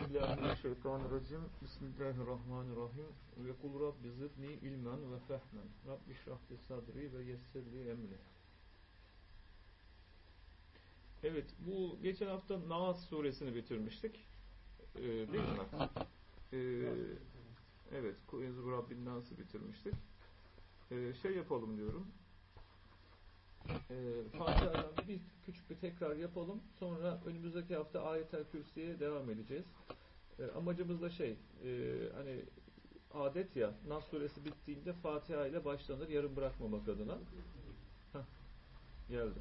Euzubillahimineşşeytanirracim. Bismillahirrahmanirrahim. Ve kul Rabbi zidni ilmen ve fehmen. Rabbi şrahli sadri ve yessirli emri. Evet, bu geçen hafta Naas suresini bitirmiştik. Değil mi? Evet, Euzubillahimineşşeytanirracim Rabbin Nas'ı bitirmiştik. Şey yapalım diyorum. Fatiha'dan bir küçük bir tekrar yapalım. Sonra önümüzdeki hafta Ayet-el Kürsi'ye devam edeceğiz. Amacımız da hani adet ya, Nas suresi bittiğinde Fatiha ile başlanır, yarım bırakmamak adına. Heh, geldi.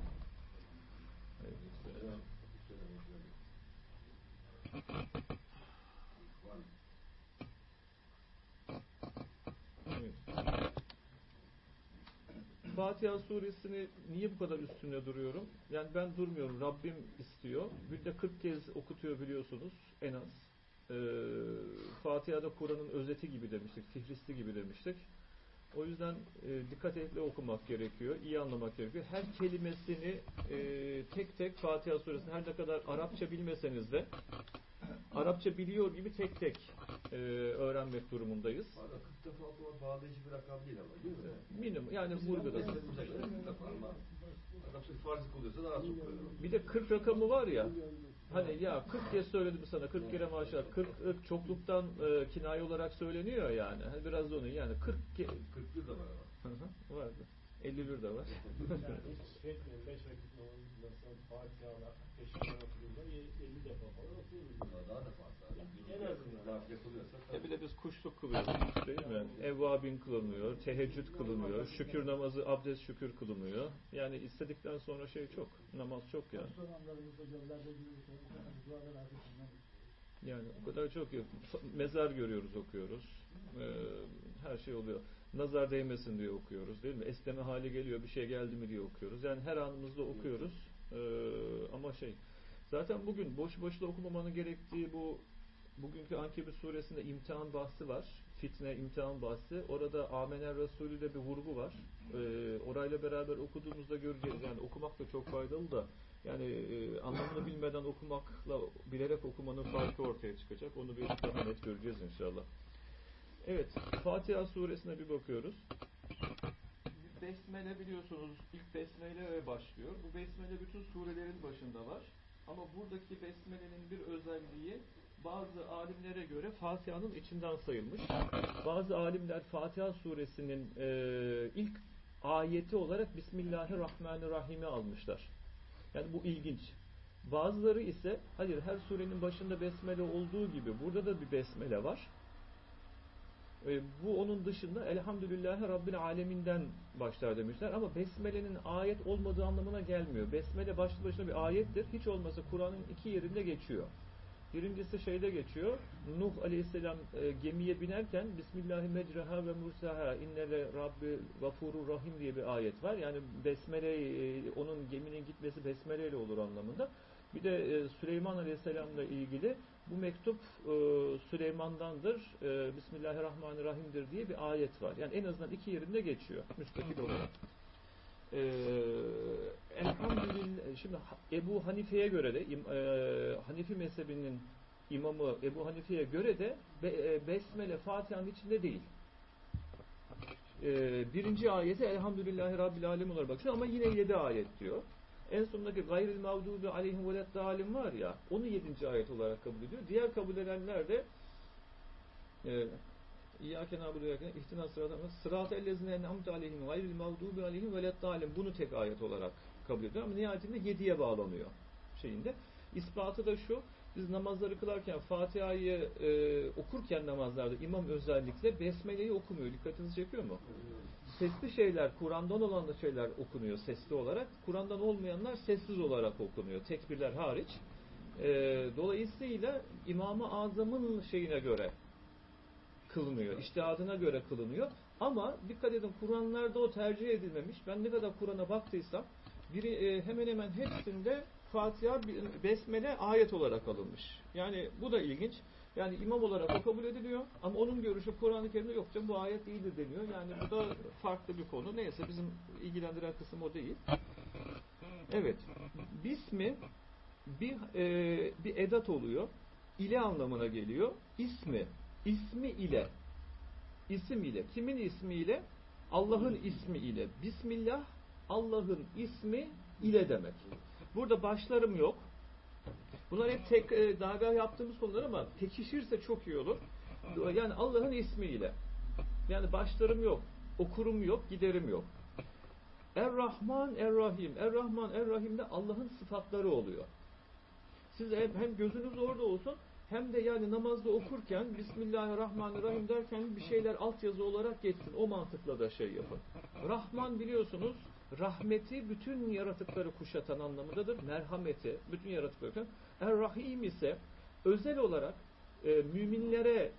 Evet. Evet. Fatiha suresini niye bu kadar üstünde duruyorum? Yani ben durmuyorum. Rabbim istiyor. Günde 40 kez okutuyor biliyorsunuz en az. Fatiha'da Kur'an'ın özeti gibi demiştik. Fihristi gibi demiştik. O yüzden dikkat etli okumak gerekiyor. İyi anlamak gerekiyor. Her kelimesini tek tek Fatiha suresini her ne kadar Arapça bilmeseniz de Arapça biliyor gibi tek tek öğrenmek durumundayız. 40 defa okumak bağlayıcı bir rakam değil ama değil mi? Minimum. Yani burada. Arapça farz kılıyorsa daha çok koyuyor. Bir de 40 rakamı var ya. Hani ya 40 kez söyledim sana 40 kere maşallah 40 çokluktan kinaye olarak söyleniyor yani. Hani biraz da onu yani 41 de var ama. Vardı. 51 de var. Yani hiç etmeyin 5 vakit namazında Fatiha'la peşinden oturunca 50 defa falan oturuyoruz. Daha da fazla. En azından. Yapılıyorsa. Bir de biz kuşluk kılıyoruz değil mi? Evvabin kılınıyor, teheccüd kılınıyor, şükür namazı, abdest şükür kılınıyor. Yani istedikten sonra çok, namaz çok yani. Yani o kadar çok yok. Mezar görüyoruz, okuyoruz. Her şey oluyor. Nazar değmesin diye okuyoruz değil mi? Esneme hali geliyor, bir şey geldi mi diye okuyoruz. Yani her anımızda okuyoruz. Ama zaten bugün boş boşuna okumamanın gerektiği bugünkü Ankebut suresinde imtihan bahsi var. Fitne, imtihan bahsi. Orada Amener Resulü de bir vurgu var. Orayla beraber okuduğumuzda göreceğiz. Yani okumak da çok faydalı da yani anlamını bilmeden okumakla bilerek okumanın farkı ortaya çıkacak. Onu bir daha net göreceğiz inşallah. Evet, Fatiha suresine bir bakıyoruz. Besmele biliyorsunuz ilk Besmele başlıyor. Bu Besmele bütün surelerin başında var. Ama buradaki Besmele'nin bir özelliği bazı alimlere göre Fatiha'nın içinden sayılmış. Bazı alimler Fatiha suresinin ilk ayeti olarak Bismillahirrahmanirrahim'i almışlar. Yani bu ilginç. Bazıları ise hayır her surenin başında Besmele olduğu gibi burada da bir Besmele var. Bu onun dışında Elhamdülillahi Rabbil Aleminden başlar demişler. Ama Besmele'nin ayet olmadığı anlamına gelmiyor. Besmele başlı başına bir ayettir. Hiç olmazsa Kur'an'ın 2 yerinde geçiyor. Birincisi geçiyor. Nuh Aleyhisselam gemiye binerken Bismillahi mecraha ve mursaha innele Rabbi gafurur rahim diye bir ayet var. Yani Besmele onun geminin gitmesi Besmele ile olur anlamında. Bir de Süleyman Aleyhisselam'la ilgili bu mektup Süleyman'dandır, Bismillahirrahmanirrahim'dir diye bir ayet var. Yani en azından 2 yerinde geçiyor müstakil olarak. Elhamdülillah. Şimdi Ebu Hanife'ye göre de Hanifi mezhebinin imamı Ebu Hanife'ye göre de Besmele Fatiha'nın içinde değil. Birinci ayeti Elhamdülillahi Rabbil Alemin olarak bakıyor ama yine 7 ayet diyor. En sondaki gayril mağdubi aleyhim veleddalim var ya onu 7. ayet olarak kabul ediyor. Diğer kabul edenler de İyyâke na'budu ve iyyâke ihtina sıratellezine en'amte aleyhim gayril mağdubi aleyhim veleddalim bunu tek ayet olarak kabul ediyor ama nihayetinde 7'ye bağlanıyor şeyinde. İspatı da şu, biz namazları kılarken Fatiha'yı okurken namazlarda imam özellikle Besmele'yi okumuyor. Dikkatinizi çekiyor mu? Sesli şeyler, Kur'an'dan olan şeyler okunuyor sesli olarak. Kur'an'dan olmayanlar sessiz olarak okunuyor. Tekbirler hariç. Dolayısıyla İmam-ı Azam'ın şeyine göre kılınıyor. İçtihadına göre kılınıyor. Ama dikkat edin Kur'anlarda o tercih edilmemiş. Ben ne kadar Kur'an'a baktıysam hemen hemen hepsinde Fatiha Besmele ayet olarak alınmış. Yani bu da ilginç. Yani imam olarak o kabul ediliyor ama onun görüşü Kur'an-ı Kerim'de yok canım bu ayet değildir deniyor. Yani bu da farklı bir konu. Neyse bizim ilgilendiren kısım o değil. Evet. Bismi bir edat oluyor. ile anlamına geliyor. İsmi ile. İsim ile. Kimin ismiyle? Allah'ın ismi ile. Bismillah Allah'ın ismi ile demek. Burada başlarım yok. Bunlar hep daha yaptığımız konular ama pekişirse çok iyi olur. Yani Allah'ın ismiyle. Yani başlarım yok. Okurum yok, giderim yok. Er-Rahman, Er-Rahim. Er-Rahman, Er-Rahim'de Allah'ın sıfatları oluyor. Siz hem gözünüz orada olsun hem de yani namazda okurken Bismillahirrahmanirrahim derken bir şeyler altyazı olarak geçsin. O mantıkla da şey yapın. Rahman biliyorsunuz rahmeti bütün yaratıkları kuşatan anlamındadır. Merhameti bütün yaratıkları. Er-Rahim ise özel olarak müminlere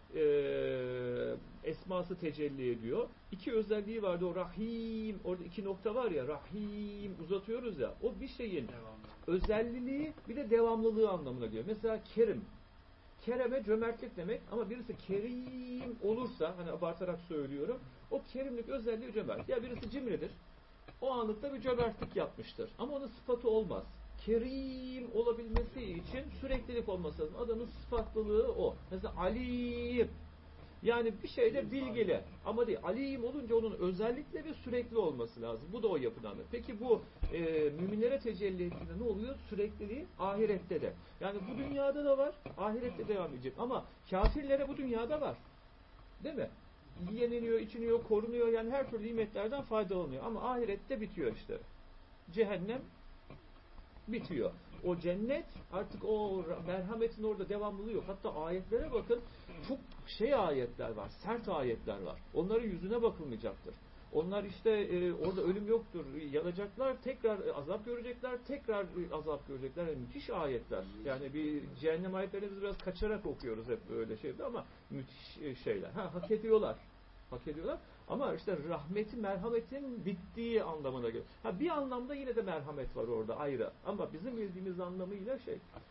esması tecelli ediyor. İki özelliği vardı o Rahim. Orada iki nokta var ya Rahim uzatıyoruz ya. O bir şeyin özelliği bir de devamlılığı anlamına geliyor. Mesela Kerim. Kereme cömertlik demek ama birisi kerim olursa hani abartarak söylüyorum o kerimlik özelliği cömert. Ya birisi cimridir. O anlıkta bir cömertlik yapmıştır. Ama onun sıfatı olmaz. Kerim olabilmesi için süreklilik olması lazım. Adamın sıfatlılığı o. Mesela alim. Yani bir şeyde bilgili. Ama değil. Alim olunca onun özellikle ve sürekli olması lazım. Bu da o yapıdan. Peki bu müminlere tecelli ettiğinde ne oluyor? Sürekliliği ahirette de. Yani bu dünyada da var. Ahirette devam edecek. Ama kafirlere bu dünyada var. Değil mi? Yeniliyor, içiniyor, korunuyor. Yani her türlü nimetlerden faydalanıyor. Ama ahirette bitiyor işte. Cehennem bitiyor. O cennet artık o merhametin orada devamlılığı yok. Hatta ayetlere bakın çok ayetler var. Sert ayetler var. Onların yüzüne bakılmayacaktır. Onlar işte orada ölüm yoktur. Yanacaklar, tekrar azap görecekler, tekrar azap görecekler. Yani müthiş ayetler. Yani bir cehennem ayetlerini biz biraz kaçarak okuyoruz hep böyle şeyde ama müthiş şeyler. Hak ediyorlar. Hak ediyorlar. Ama işte rahmetin, merhametin bittiği anlamına geliyor. Bir anlamda yine de merhamet var orada ayrı. Ama bizim bildiğimiz anlamıyla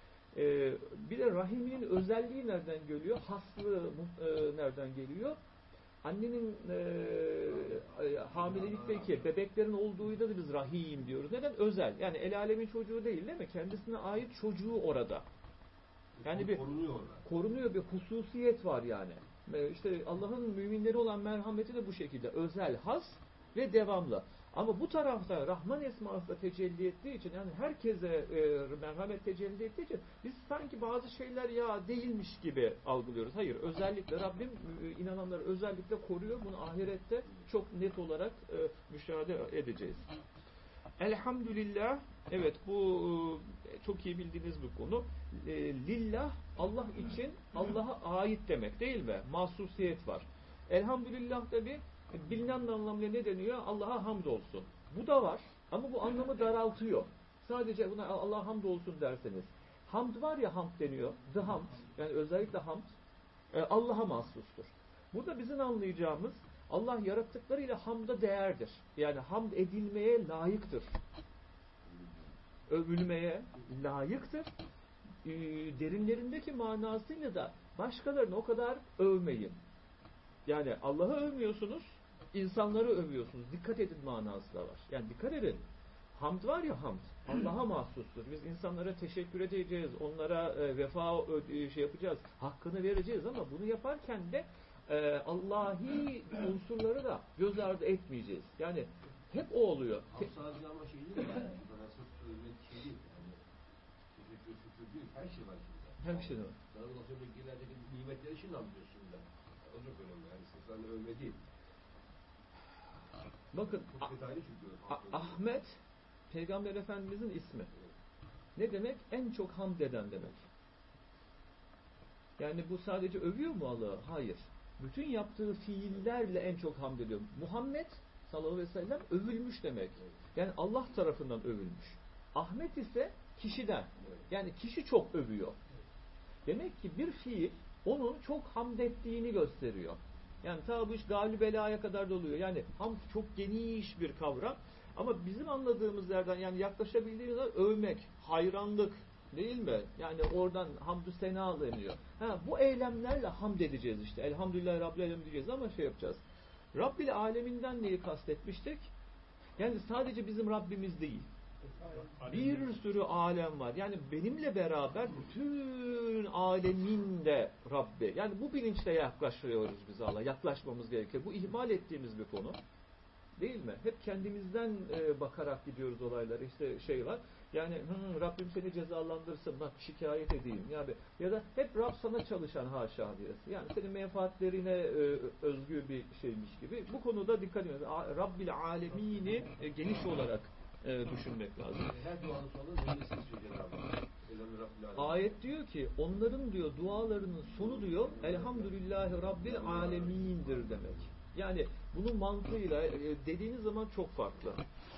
bir de rahiminin özelliği nereden geliyor? Haslığı nereden geliyor? Annenin hamilelikteki bebeklerin olduğuyla da biz rahim diyoruz. Neden? Özel. Yani el alemin çocuğu değil mi? Kendisine ait çocuğu orada. Yani bir korunuyor bir hususiyet var yani. İşte Allah'ın müminleri olan merhameti de bu şekilde. Özel, has ve devamlı. Ama bu tarafta Rahman esması da tecelli ettiği için yani herkese merhamet tecelli ettiği için biz sanki bazı şeyler ya değilmiş gibi algılıyoruz. Hayır, özellikle Rabbim inananları özellikle koruyor. Bunu ahirette çok net olarak müşahede edeceğiz. Elhamdülillah, evet bu çok iyi bildiğiniz bir konu. Lillah, Allah için Allah'a ait demek değil mi? Mahsusiyet var. Elhamdülillah da bir bilinen anlamıyla ne deniyor? Allah'a hamd olsun. Bu da var ama bu anlamı daraltıyor. Sadece buna Allah'a hamd olsun derseniz. Hamd var ya hamd deniyor. The hamd, yani özellikle hamd Allah'a mahsustur. Burada bizim anlayacağımız Allah yarattıklarıyla hamda değerdir. Yani hamd edilmeye layıktır. Övülmeye layıktır. Derinlerindeki manasıyla da başkalarını o kadar övmeyin. Yani Allah'ı övmüyorsunuz, insanları övüyorsunuz. Dikkat edin manası da var. Yani dikkat edin. Hamd var ya hamd. Allah'a mahsustur. Biz insanlara teşekkür edeceğiz. Onlara vefa yapacağız. Hakkını vereceğiz ama bunu yaparken de Allahi unsurları da göz ardı etmeyeceğiz. Yani hep o oluyor. Sadece ama şey değil yani. Nasıl övmek şey değil yani. Teşekkür şükür değil. Her şey var şimdi. Her şey var. Sana da sonrakilerdeki nimetleri şimdi anlıyorsun da. O çok önemli. Yani sırf övme değil. Bakın çok detaylı çünkü. Ahmet Peygamber Efendimizin ismi. Ne demek? En çok hamd eden demek. Yani bu sadece övüyor mu Allah'ı? Hayır. Bütün yaptığı fiillerle en çok hamd ediyor. Muhammed sallallahu aleyhi ve sellem övülmüş demek. Yani Allah tarafından övülmüş. Ahmet ise kişiden. Yani kişi çok övüyor. Demek ki bir fiil onun çok hamd ettiğini gösteriyor. Yani ta bu iş galib belaya kadar da oluyor. Yani hamd çok geniş bir kavram. Ama bizim anladığımız yerden yani yaklaşabildiğimiz yer övmek, hayranlık değil mi? Yani oradan hamdü sena deniyor. Bu eylemlerle hamd edeceğiz işte. Elhamdülillah Rabbil Alem diyeceğiz ama yapacağız. Rabbil Aleminden neyi kastetmiştik? Yani sadece bizim Rabbimiz değil. Bir sürü alem var. Yani benimle beraber bütün alemin de Rabbi. Yani bu bilinçle yaklaşıyoruz biz Allah'a. Yaklaşmamız gerekir. Bu ihmal ettiğimiz bir konu. Değil mi? Hep kendimizden bakarak gidiyoruz olaylara. İşte şey var. Yani Rabbim seni cezalandırsın. Bak şikayet edeyim. Yani ya da hep Rab sana çalışan haşa diyesi. Yani senin menfaatlerine özgü bir şeymiş gibi. Bu konuda dikkat edin. Rabbil alemini geniş olarak düşünmek lazım. Her duanın sonunda neyini seçiyor Cenab-ı Hak? Ayet diyor ki onların diyor dualarının sonu diyor Elhamdülillahi Rabbil alemindir demek. Yani bunun mantığıyla dediğiniz zaman çok farklı.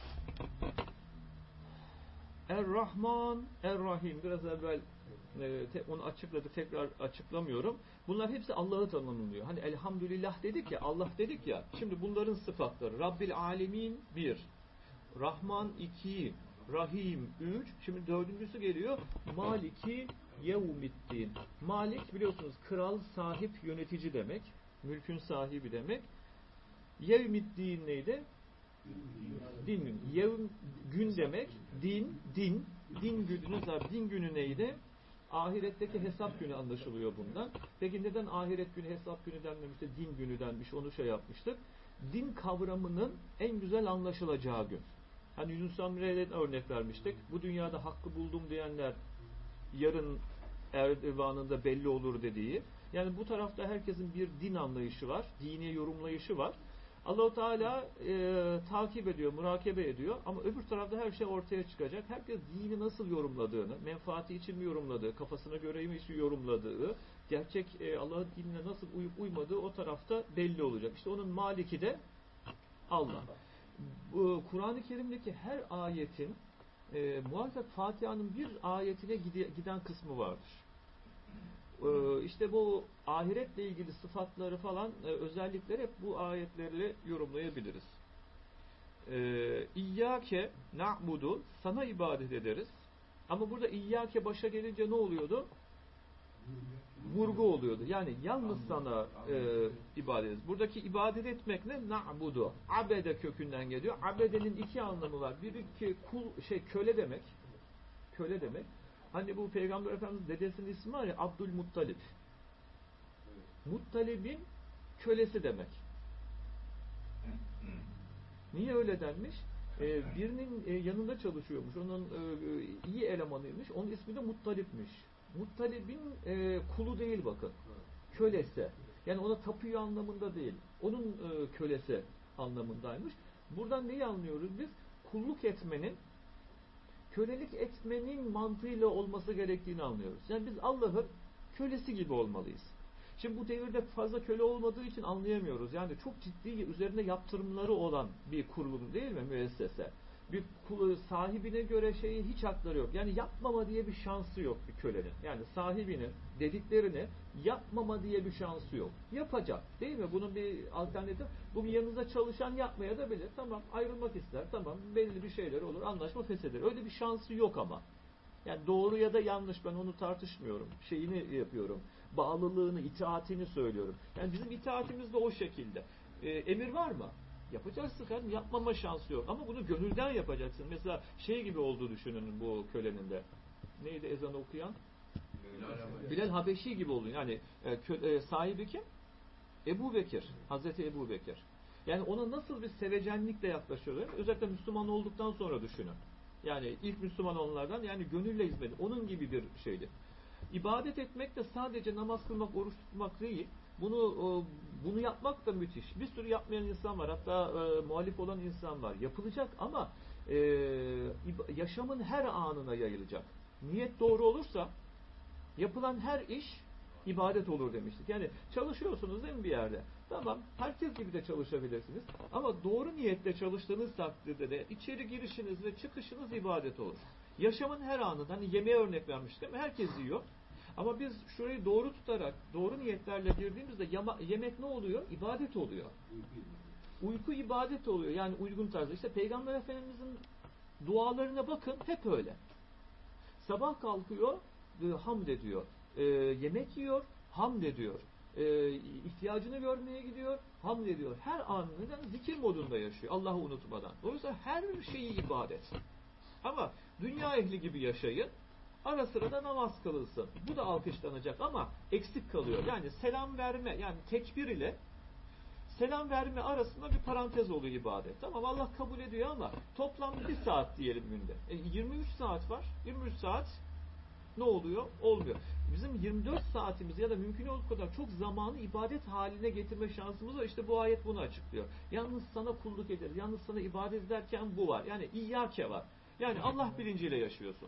Er-Rahman, Er-Rahim. Biraz evvel onu açıkladık, tekrar açıklamıyorum. Bunlar hepsi Allah'ı tanımlıyor. Hani elhamdülillah dedik ya, Allah dedik ya. Şimdi bunların sıfatları. Rabbil alemin 1. Rahman 2. Rahim 3. Şimdi dördüncüsü geliyor. Maliki yevmiddin. Malik biliyorsunuz kral, sahip, yönetici demek. Mülkün sahibi demek. Yevmiddin neydi? Din günü. Yevm gün demek. Din günü zaten. Din günü neydi? Ahiretteki hesap günü anlaşılıyor bundan. Peki neden ahiret günü hesap günü denmemiş de din günü denmiş? Onu şey yapmıştık. Din kavramının en güzel anlaşılacağı gün. Hani Yunus Emre'den örnek vermiştik. Bu dünyada hakkı buldum diyenler yarın erdivanında belli olur dediği. Yani bu tarafta herkesin bir din anlayışı var. Dini yorumlayışı var. Allah-u Teala takip ediyor, murakebe ediyor. Ama öbür tarafta her şey ortaya çıkacak. Herkes dini nasıl yorumladığını, menfaati için mi yorumladığı, kafasına göre mi yorumladığı, gerçek Allah'ın dinine nasıl uyup uymadığı o tarafta belli olacak. İşte onun maliki de Allah. Kur'an-ı Kerim'deki her ayetin muhakkak Fatiha'nın bir ayetine giden kısmı vardır. İşte bu ahiretle ilgili sıfatları falan özellikleri hep bu ayetlerle yorumlayabiliriz. İyyâke na'budu, sana ibadet ederiz. Ama burada İyyâke başa gelince ne oluyordu? Vurgu oluyordu. Yani yalnız sana ibadet ederiz. Buradaki ibadet etmek ne? Na'budu. Abede kökünden geliyor. Abedenin iki anlamı var. Biri ki köle demek. Köle demek. Hani bu Peygamber Efendimiz dedesinin ismi var ya Abdülmuttalip. Muttalib'in kölesi demek. Niye öyle denmiş? Birinin yanında çalışıyormuş. Onun iyi elemanıymış. Onun ismi de Muttalip'miş. Muttalib'in kulu değil bakın. Kölesi. Yani ona tapıyor anlamında değil. Onun kölesi anlamındaymış. Buradan neyi anlıyoruz biz? Kulluk etmenin, kölelik etmenin mantığıyla olması gerektiğini anlıyoruz. Yani biz Allah'ın kölesi gibi olmalıyız. Şimdi bu devirde fazla köle olmadığı için anlayamıyoruz. Yani çok ciddi üzerine yaptırımları olan bir kurulum değil mi? Müessese. Bir sahibine göre hiç hakları yok. Yani yapmama diye bir şansı yok bir kölenin. Yani sahibinin dediklerini yapmama diye bir şansı yok. Yapacak. Değil mi? Bunun bir alternatifi. Bugün yanınızda çalışan yapmaya da bilir. Tamam ayrılmak ister. Tamam belli bir şeyler olur. Anlaşma fesheder. Öyle bir şansı yok ama. Yani doğru ya da yanlış ben onu tartışmıyorum. Şeyini yapıyorum. Bağlılığını, itaatini söylüyorum. Yani bizim itaatimiz de o şekilde. Emir var mı? Yapacaksın kardeşim. Yapmama şansı yok. Ama bunu gönülden yapacaksın. Mesela gibi olduğu düşünün bu kölenin de. Neydi ezan okuyan? Bilal Habeşi gibi oldu. Yani sahibi kim? Ebu Bekir. Hazreti Ebu Bekir. Yani ona nasıl bir sevecenlikle yaklaşıyorlar. Özellikle Müslüman olduktan sonra düşünün. Yani ilk Müslüman olanlardan yani gönülle hizmet. Onun gibi bir şeydi. İbadet etmek de sadece namaz kılmak, oruç tutmak değil. Bunu yapmak da müthiş. Bir sürü yapmayan insan var. Hatta muhalif olan insan var. Yapılacak ama yaşamın her anına yayılacak. Niyet doğru olursa yapılan her iş ibadet olur demiştik. Yani çalışıyorsunuz değil mi bir yerde? Tamam. Herkes gibi de çalışabilirsiniz. Ama doğru niyetle çalıştığınız takdirde de içeri girişiniz ve çıkışınız ibadet olur. Yaşamın her anında hani yemeğe örnek vermiştik değil mi? Herkes yiyor. Ama biz şurayı doğru tutarak, doğru niyetlerle girdiğimizde yemek ne oluyor? İbadet oluyor. Uyku ibadet oluyor. Yani uygun tarzda. İşte Peygamber Efendimiz'in dualarına bakın hep öyle. Sabah kalkıyor, hamd ediyor. Yemek yiyor, hamd ediyor. İhtiyacını görmeye gidiyor, hamd ediyor. Her anında zikir modunda yaşıyor. Allah'ı unutmadan. Dolayısıyla her şeyi ibadet. Ama dünya ehli gibi yaşayın. Ara sıra da namaz kılılsın. Bu da alkışlanacak ama eksik kalıyor. Yani selam verme, yani tekbir ile selam verme arasında bir parantez oluyor ibadet. Tamam, Allah kabul ediyor ama toplam 1 saat diyelim günde. 23 saat var. 23 saat ne oluyor? Olmuyor. Bizim 24 saatimiz ya da mümkün olduğu kadar çok zamanı ibadet haline getirme şansımız var. İşte bu ayet bunu açıklıyor. Yalnız sana kulluk ederiz. Yalnız sana ibadet ederken bu var. Yani İyyâke var. Yani Allah bilinciyle yaşıyorsun.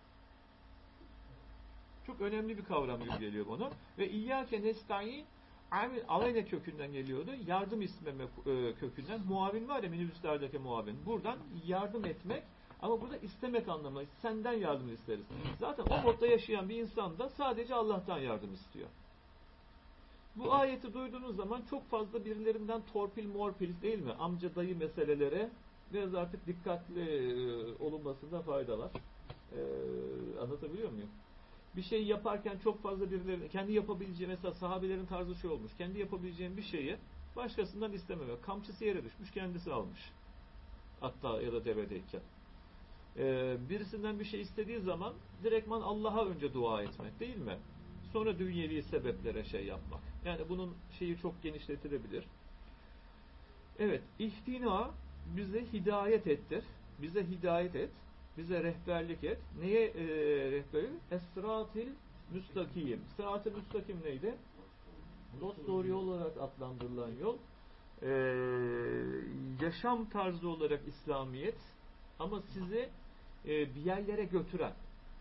Çok önemli bir kavram gibi geliyor bana. Ve İyyâke nestaîn Aleyne kökünden geliyordu. Yardım isteme kökünden. Muavin var ya, minibüslerdeki muavin. Buradan yardım etmek ama burada istemek anlamı. Senden yardım isteriz. Zaten o modda yaşayan bir insan da sadece Allah'tan yardım istiyor. Bu ayeti duyduğunuz zaman çok fazla birilerinden torpil morpil değil mi? Amca dayı meselelere biraz artık dikkatli olunmasında fayda var. Anlatabiliyor muyum? Bir şey yaparken çok fazla birileri kendi yapabileceği, mesela sahabelerin tarzı şey olmuş. Kendi yapabileceğin bir şeyi başkasından istememek. Kamçısı yere düşmüş, kendisi almış. Hatta ya da devedeyken. Birisinden bir şey istediği zaman direktman Allah'a önce dua etmek değil mi? Sonra dünyevi sebeplere şey yapmak. Yani bunun şeyi çok genişletilebilir. Evet, ihtina bize hidayet ettir. Bize hidayet et. Bize rehberlik et. Neye rehberlik? Es-sıratil müstakim. Sırat-ı müstakim neydi? Dosdoğru yol olarak adlandırılan yol. Yaşam tarzı olarak İslamiyet ama sizi bir yerlere götüren.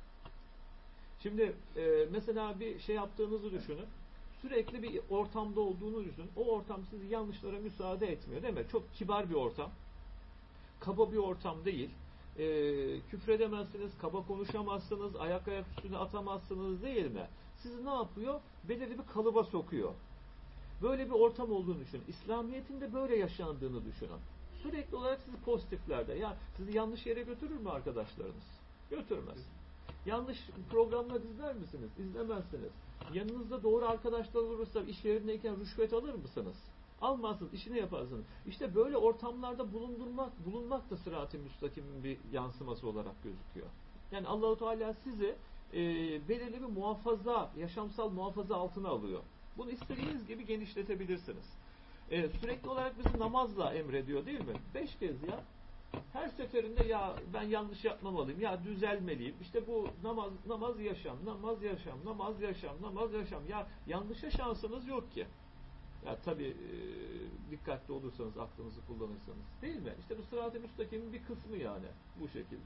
Şimdi mesela bir şey yaptığınızı düşünün. Sürekli bir ortamda olduğunu düşünün. O ortam sizi yanlışlara müsaade etmiyor değil mi? Çok kibar bir ortam. Kaba bir ortam değil. Küfredemezsiniz, kaba konuşamazsınız, ayak üstüne atamazsınız değil mi? Sizi ne yapıyor? Belirli bir kalıba sokuyor. Böyle bir ortam olduğunu düşünün. İslamiyet'in de böyle yaşandığını düşünün. Sürekli olarak sizi pozitiflerde. Ya sizi yanlış yere götürür mü arkadaşlarınız? Götürmez. Yanlış programlar izler misiniz? İzlemezsiniz. Yanınızda doğru arkadaşlar olursa iş yerindeyken rüşvet alır mısınız? Almazsınız, işini yaparsınız. İşte böyle ortamlarda bulunmak da sırat-ı müstakimin bir yansıması olarak gözüküyor. Yani Allahu Teala sizi belirli bir muhafaza, yaşamsal muhafaza altına alıyor. Bunu istediğiniz gibi genişletebilirsiniz. Sürekli olarak bizi namazla emrediyor değil mi? 5 kez ya. Her seferinde ya ben yanlış yapmamalıyım, ya düzelmeliyim. İşte bu namaz yaşam, namaz yaşam, namaz yaşam, namaz yaşam. Ya yanlışa şansınız yok ki. Ya tabii dikkatli olursanız, aklınızı kullanırsanız. Değil mi? İşte bu sırat-ı müstakimin bir kısmı yani. Bu şekilde.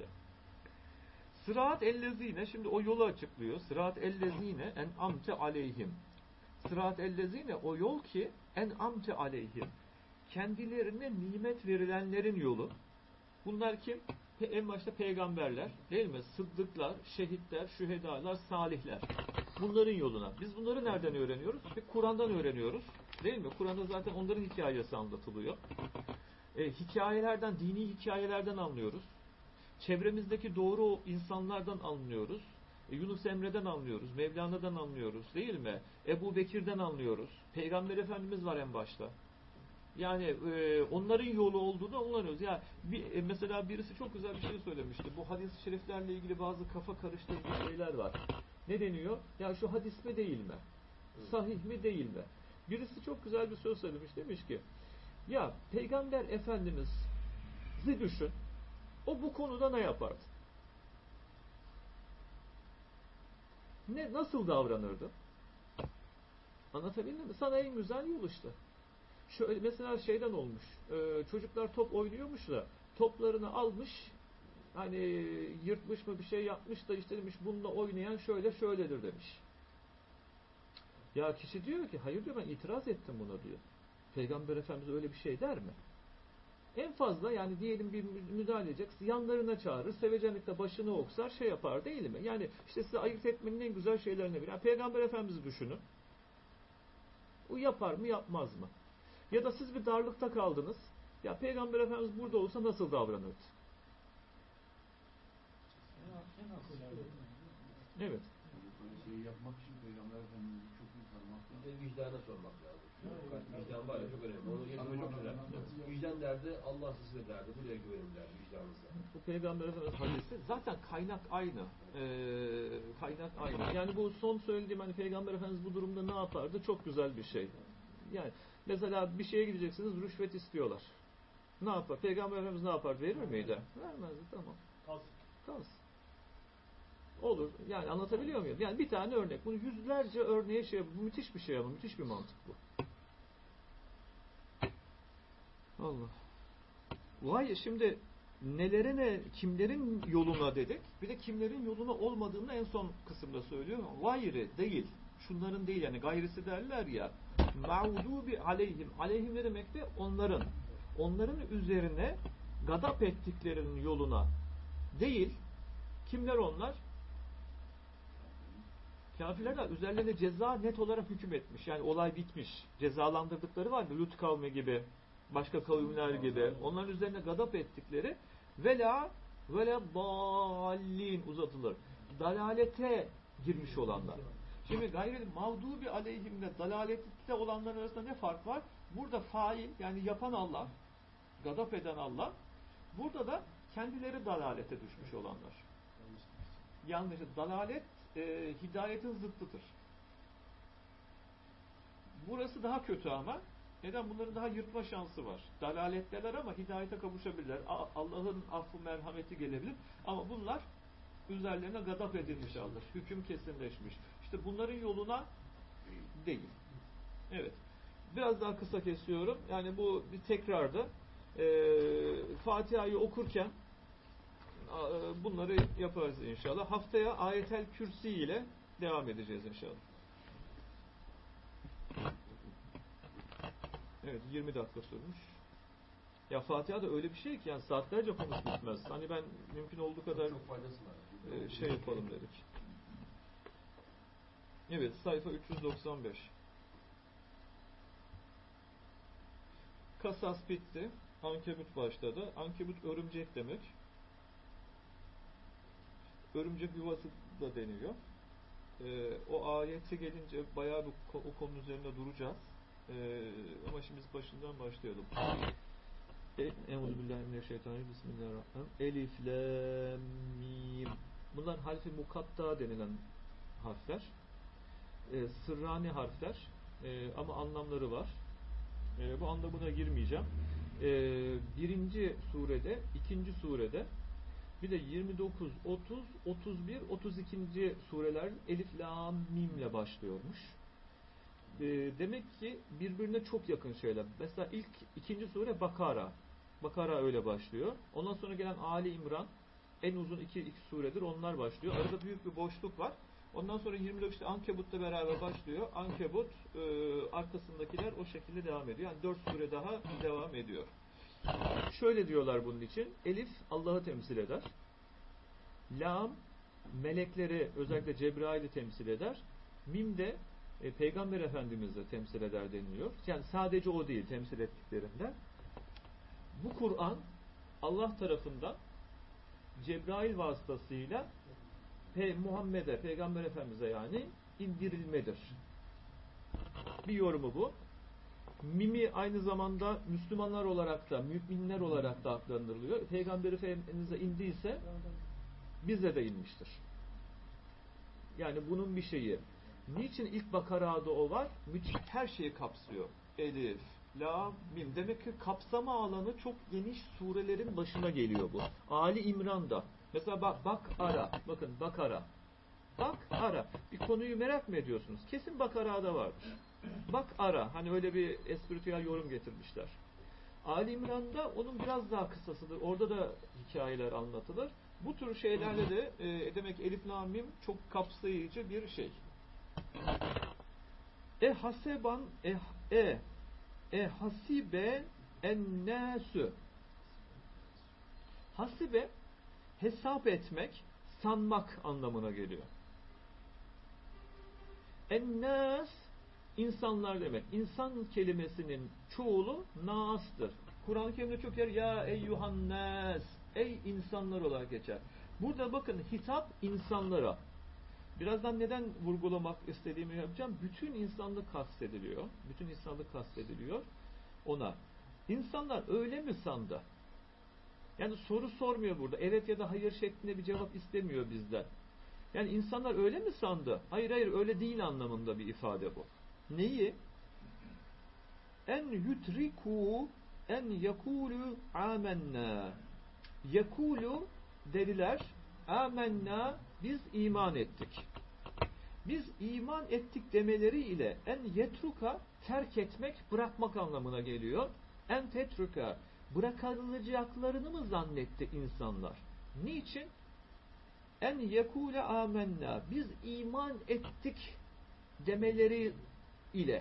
Sırat ellezine, şimdi o yolu açıklıyor. Sırat ellezine en amte aleyhim. Sırat ellezine o yol ki en amte aleyhim. Kendilerine nimet verilenlerin yolu. Bunlar kim? En başta peygamberler, değil mi? Sıddıklar, şehitler, şühedalar, salihler. Bunların yoluna. Biz bunları nereden öğreniyoruz? Kur'an'dan öğreniyoruz. Değil mi? Kur'an'da zaten onların hikayesi anlatılıyor. Hikayelerden, dini hikayelerden anlıyoruz. Çevremizdeki doğru insanlardan anlıyoruz. Yunus Emre'den anlıyoruz. Mevlana'dan anlıyoruz. Değil mi? Ebu Bekir'den anlıyoruz. Peygamber Efendimiz var en başta. Yani onların yolu olduğunu anlıyoruz. Ya mesela birisi çok güzel bir şey söylemişti. Bu hadis-i şeriflerle ilgili bazı kafa karıştırıcı şeyler var. Ne deniyor? Ya şu hadis mi değil mi? Sahih mi değil mi? Birisi çok güzel bir söz söylemiş. Demiş ki ya Peygamber Efendimiz'i düşün. O bu konuda ne yapardı? Nasıl davranırdı? Anlatabildim mi? Sana en güzel yol işte. Şöyle mesela şeyden olmuş. Çocuklar top oynuyormuş da toplarını almış, hani yırtmış mı bir şey yapmış da işte demiş bununla oynayan şöyle şöyledir demiş. Ya kişi diyor ki hayır diyor, ben itiraz ettim buna diyor. Peygamber Efendimiz öyle bir şey der mi? En fazla yani diyelim bir müdahale edecek, yanlarına çağırır, sevecenlikle başını oksar, şey yapar değil mi? Yani işte size ayırt etmenin en güzel şeylerine bir. Yani Peygamber Efendimiz'i düşünün. O yapar mı yapmaz mı? Ya da siz bir darlıkta kaldınız. Ya Peygamber Efendimiz burada olsa nasıl davranırdı? Evet. Böyle şeyi yapmak için Peygamber Efendimiz'i çok iyi tanımak lazım. Bir de vicdana sormak lazım. Vicdan var ya, çok önemli. Onu yaşamak çok güzel. Vicdan derdi, Allah size derdi. Buraya güvenin derdi vicdanınıza. Bu Peygamber Efendimiz hadisi zaten kaynak aynı. Kaynak aynı. Yani bu son söylediğim hani Peygamber Efendimiz bu durumda ne yapardı? Çok güzel bir şey. Yani mesela bir şeye gideceksiniz, rüşvet istiyorlar. Ne yapar? Peygamber Efendimiz ne yapar? Verir miydi? Vermezdi, tamam. Kalsın. Olur. Yani anlatabiliyor muyum? Yani bir tane örnek. Bunu yüzlerce örneğe bu müthiş bir şey ama müthiş bir mantık bu. Allah. Vay şimdi nelere kimlerin yoluna dedik. Bir de kimlerin yoluna olmadığını en son kısımda söylüyor. Gayri değil. Şunların değil yani gayrisi derler ya. Mağdubi aleyhim. Aleyhim ne demekti? Onların. Onların üzerine gadap ettiklerinin yoluna değil. Kimler onlar? Kafirler de üzerlerine ceza net olarak hüküm etmiş. Yani olay bitmiş. Cezalandırdıkları var mı? Lut kavmi gibi, başka kavimler gibi. Onların üzerine gadap ettikleri vela dallin uzatılır. Dalalete girmiş olanlar. Şimdi gayril mağdubi aleyhimle dalalette olanların arasında ne fark var? Burada fail yani yapan Allah, gadap eden Allah. Burada da kendileri dalalete düşmüş olanlar. Yanlış. Dalalet hidayetin zıttıdır. Burası daha kötü ama neden? Bunların daha yırtma şansı var. Dalaletteler ama hidayete kavuşabilirler. Allah'ın affı merhameti gelebilir. Ama bunlar üzerlerine gadap edilmiş Allah. Hüküm kesinleşmiş. İşte bunların yoluna değil. Evet. Biraz daha kısa kesiyorum. Yani bu bir tekrardı. Fatiha'yı okurken bunları yaparız inşallah. Haftaya Ayetel Kürsi ile devam edeceğiz inşallah. Evet, 20 dakika sürmüş. Ya Fatiha da öyle bir şey ki yani saatlerce konuş bitmez. Hani ben mümkün olduğu kadar çok faydası var. Şey yapalım dedik. Evet, sayfa 395. Kasas bitti. Ankebut başladı. Ankebut örümcek demek. Örümcek yuvası da deniyor. O ayete gelince bayağı bir o konu üzerinde duracağız. Ama şimdi biz başından başlayalım. Euzubillahimineşşeytanirracim. Bismillahirrahmanirrahim. Elif, lam, mim. Bunlar harfi mukatta denilen harfler. Sırrani harfler. Ama anlamları var. Bu anlamına girmeyeceğim. Birinci surede, ikinci surede bir de 29, 30, 31, 32. sureler Elif, Lam, Mim'le başlıyormuş. Demek ki birbirine çok yakın şeyler. Mesela ikinci sure Bakara. Bakara öyle başlıyor. Ondan sonra gelen Ali İmran en uzun iki suredir. Onlar başlıyor. Arada büyük bir boşluk var. Ondan sonra 24 işte Ankebut'la beraber başlıyor. Ankebut arkasındakiler o şekilde devam ediyor. Yani 4 sure daha devam ediyor. Şöyle diyorlar bunun için. Elif Allah'ı temsil eder. Lam melekleri özellikle Cebrail'i temsil eder. Mim de Peygamber Efendimiz'i temsil eder deniliyor. Yani sadece o değil temsil ettiklerinden. Bu Kur'an Allah tarafından Cebrail vasıtasıyla Muhammed'e, Peygamber Efendimiz'e yani indirilmedir. Bir yorumu bu. Mimi aynı zamanda Müslümanlar olarak da, müminler olarak da adlandırılıyor. Peygamber Efendimiz'e indiyse bize de inmiştir. Yani bunun bir şeyi. Niçin ilk Bakara'da o var? Her şeyi kapsıyor. Elif, Lam, Mim. Demek ki kapsama alanı çok geniş surelerin başına geliyor bu. Ali İmran'da. Mesela Bakara. Bakın Bakara. Bakara. Bir konuyu merak mı ediyorsunuz? Kesin Bakara'da vardır. Bakara. Hani öyle bir espritüel yorum getirmişler. Ali İmran'da onun biraz daha kısasıdır. Orada da hikayeler anlatılır. Bu tür şeylerle de demek Elif, Lam, Mim çok kapsayıcı bir şey. Haseban hasibe ennâsü. Hasibe hesap etmek, sanmak anlamına geliyor. Ennâs insanlar demek. İnsan kelimesinin çoğulu nâs'tır. Kur'an-ı Kerim'de çok yer ya eyyuhan nâs, ey insanlar olarak geçer. Burada bakın hitap insanlara. Birazdan neden vurgulamak istediğimi yapacağım. Bütün insanlık kastediliyor. Bütün insanlık kastediliyor ona. İnsanlar öyle mi sandı? Yani soru sormuyor burada. Evet ya da hayır şeklinde bir cevap istemiyor bizden. Yani insanlar öyle mi sandı? Hayır öyle değil anlamında bir ifade bu. Neyi? En yutriku en yekulu amenna. Yekulu dediler. Amenna, biz iman ettik. Biz iman ettik demeleri ile en yetruka, terk etmek, bırakmak anlamına geliyor. En tetruka, bırakılacaklarını mı zannetti insanlar? Niçin? En yekule amenna, biz iman ettik demeleri ile.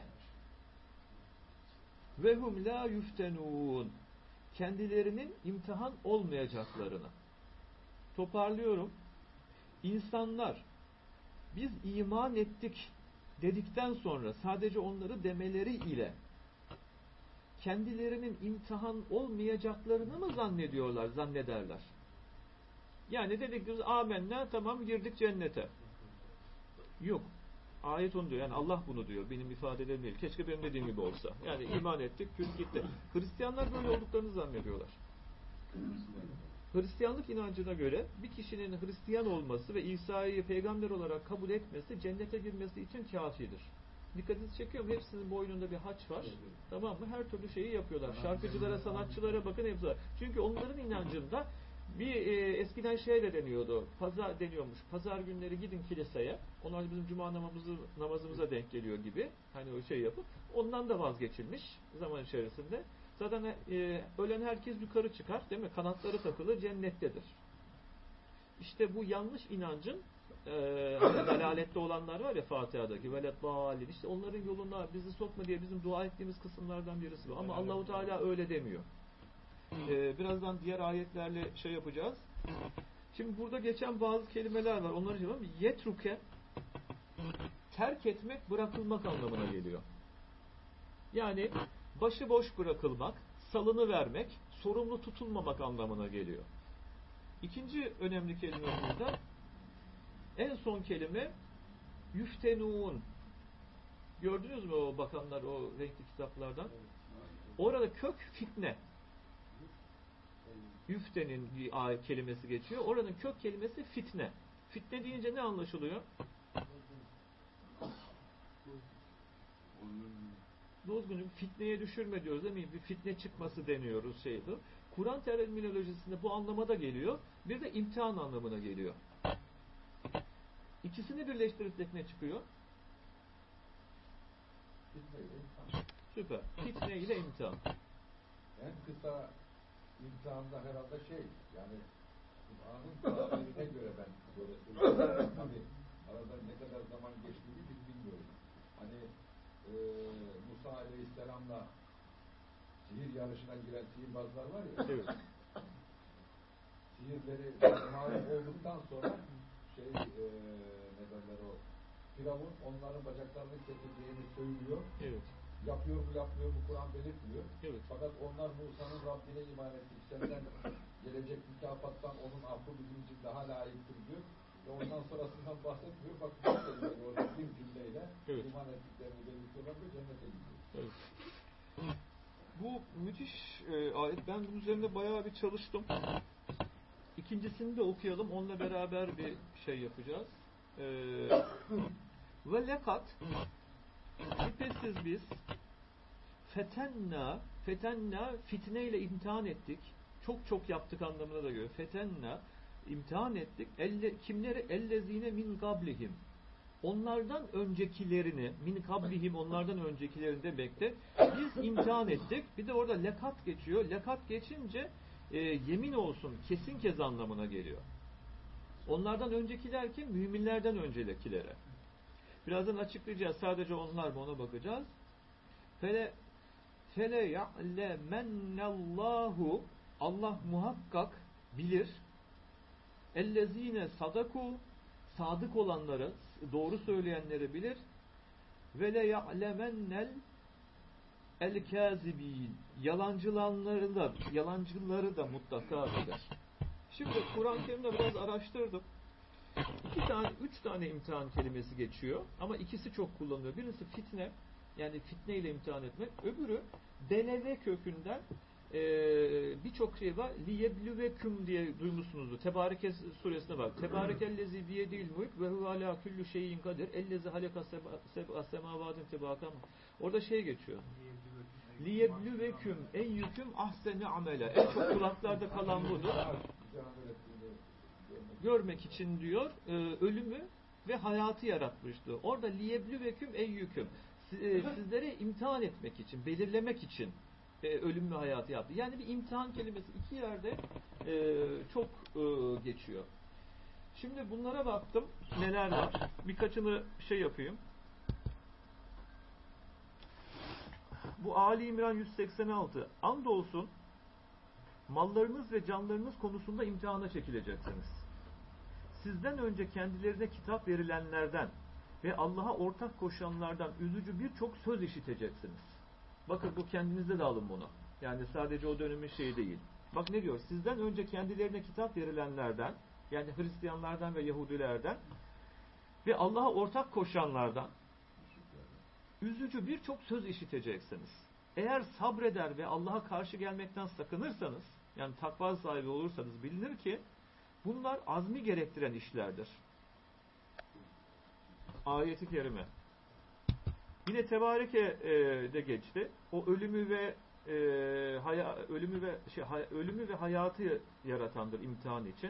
Ve hum la yuftenun, kendilerinin imtihan olmayacaklarını. Toparlıyorum. İnsanlar biz iman ettik dedikten sonra sadece onları demeleri ile kendilerinin imtihan olmayacaklarını mı zannederler? Yani dedik biz amenna, tamam, girdik cennete. Yok. Ayet onu diyor. Yani Allah bunu diyor. Benim ifadelerim değil. Keşke benim dediğim gibi olsa. Yani iman ettik, kült gitti. Hristiyanlar böyle olduklarını zannediyorlar. Hristiyanlık inancına göre bir kişinin Hristiyan olması ve İsa'yı peygamber olarak kabul etmesi cennete girmesi için kafidir. Dikkatinizi çekiyorum. Hepsinin boynunda bir haç var. Tamam mı? Her türlü şeyi yapıyorlar. Şarkıcılara, sanatçılara bakın, hepsi var. Çünkü onların inancında bir eskiden şey de deniyordu. Pazar deniyormuş. Pazar günleri gidin kiliseye. Onlar bizim cuma namazımıza denk geliyor gibi. Hani o şey yapıp. Ondan da vazgeçilmiş zaman içerisinde. Zaten ölen herkes yukarı çıkar, değil mi? Kanatları takılı cennettedir. İşte bu yanlış inancın dalalette olanlar var ya Fatiha'daki veletdallin, işte onların yoluna bizi sokma diye bizim dua ettiğimiz kısımlardan birisi bu. Ama Allahu Teala öyle demiyor. Birazdan diğer ayetlerle şey yapacağız. Şimdi burada geçen bazı kelimeler var. Onları söyleyeyim. Yetruke, terk etmek, bırakılmak anlamına geliyor. Yani başıboş bırakılmak, salını vermek, sorumlu tutulmamak anlamına geliyor. İkinci önemli kelime burada. En son kelime yüftenun. Gördünüz mü o bakanlar o renkli kitaplardan? Orada kök fitne. Yüftenin bir kelimesi geçiyor. Oranın kök kelimesi fitne. Fitne deyince ne anlaşılıyor? Bozguncu, fitneye düşürme diyoruz değil mi? Bir fitne çıkması deniyoruz şeydi. Kur'an terminolojisinde bu anlamada geliyor. Bir de imtihan anlamına geliyor. İkisini birleştirirsek ne çıkıyor? Süper. Fitne ile imtihan. En kısa imtihanda herhalde yani Kur'an'ın tabirine göre ben böyle söylüyorum. Tabii arada ne kadar zaman geçtiğini biz bilmiyoruz. Hani Musa Aleyhisselam'la sihir yarışına giren sihirbazlar var ya. Evet. Sihirleri mağlup olduktan sonra ne derler o, Firavun onların bacaklarını kesildiğini söylüyor. Evet. Yapıyor mu yapmıyor mu Kur'an belirtmiyor. Evet. Fakat onlar Musa'nın Rabbine iman ettik. Senden gelecek mükafattan onun affı bizim için daha layıktır diyor. Ve ondan sonrasından bahsetmiyor. Bak orada bir cümleyle evet. iman ettiklerini belirtiyorlar ve cennete gidiyor. Evet. Bu müthiş ayet. Ben bunun üzerinde bayağı bir çalıştım. İkincisini de okuyalım. Onunla beraber bir şey yapacağız. Ve lekat, şüphesiz biz fetenna fitne ile imtihan ettik. Çok yaptık anlamına da göre. Fetenna, imtihan ettik. Kimleri? Ellezine min gablihim. Onlardan öncekilerini, min kablihim, onlardan öncekilerini demekte. Biz imtihan ettik. Bir de orada lekat geçiyor. Lekat geçince yemin olsun, kesin kez anlamına geliyor. Onlardan öncekiler kim? Müminlerden öncekilere. Birazdan açıklayacağız. Sadece onlar mı, ona bakacağız. Fele ya'lemennallahu, Allah muhakkak bilir. Ellezine sadaku, sadık olanları, doğru söyleyenleri bilir. Ve le ya'lemennel el-kâzibîn, yalancıları da mutlaka bilir. Şimdi Kur'an-ı Kerim'de biraz araştırdım. üç tane imtihan kelimesi geçiyor ama ikisi çok kullanılıyor. Birisi fitne, yani fitne ile imtihan etmek. Öbürü deleve kökünden birçok şey var. Liyeblüveküm diye duymuşsunuzdur. Tebareke suresine bak. Tebarekellezi biyedil mulk ve huve ala kulli şeyin kadir. Ellezi halaka seb'a semavatin tibaka. Orada şey geçiyor. Liyeblüveküm eyyüküm ahseni amele. En çok kulaklarda kalan budur. Görmek için diyor ölümü ve hayatı yaratmıştı. Orada liyeblüveküm eyyüküm. Sizlere imtihan etmek için, belirlemek için ölüm ve hayatı yaptı. Yani bir imtihan kelimesi iki yerde çok geçiyor. Şimdi bunlara baktım. Neler var? Birkaçını şey yapayım. Bu Ali İmran 186. Andolsun mallarınız ve canlarınız konusunda imtihana çekileceksiniz. Sizden önce kendilerine kitap verilenlerden ve Allah'a ortak koşanlardan üzücü birçok söz işiteceksiniz. Bakın bu kendinizde de alın bunu. Yani sadece o dönemin şeyi değil. Bak ne diyor? Sizden önce kendilerine kitap verilenlerden, yani Hristiyanlardan ve Yahudilerden ve Allah'a ortak koşanlardan üzücü birçok söz işiteceksiniz. Eğer sabreder ve Allah'a karşı gelmekten sakınırsanız, yani takva sahibi olursanız bilinir ki bunlar azmi gerektiren işlerdir. Ayet-i kerime. Yine Tebareke de geçti. O ölümü ve hayatı yaratandır imtihan için.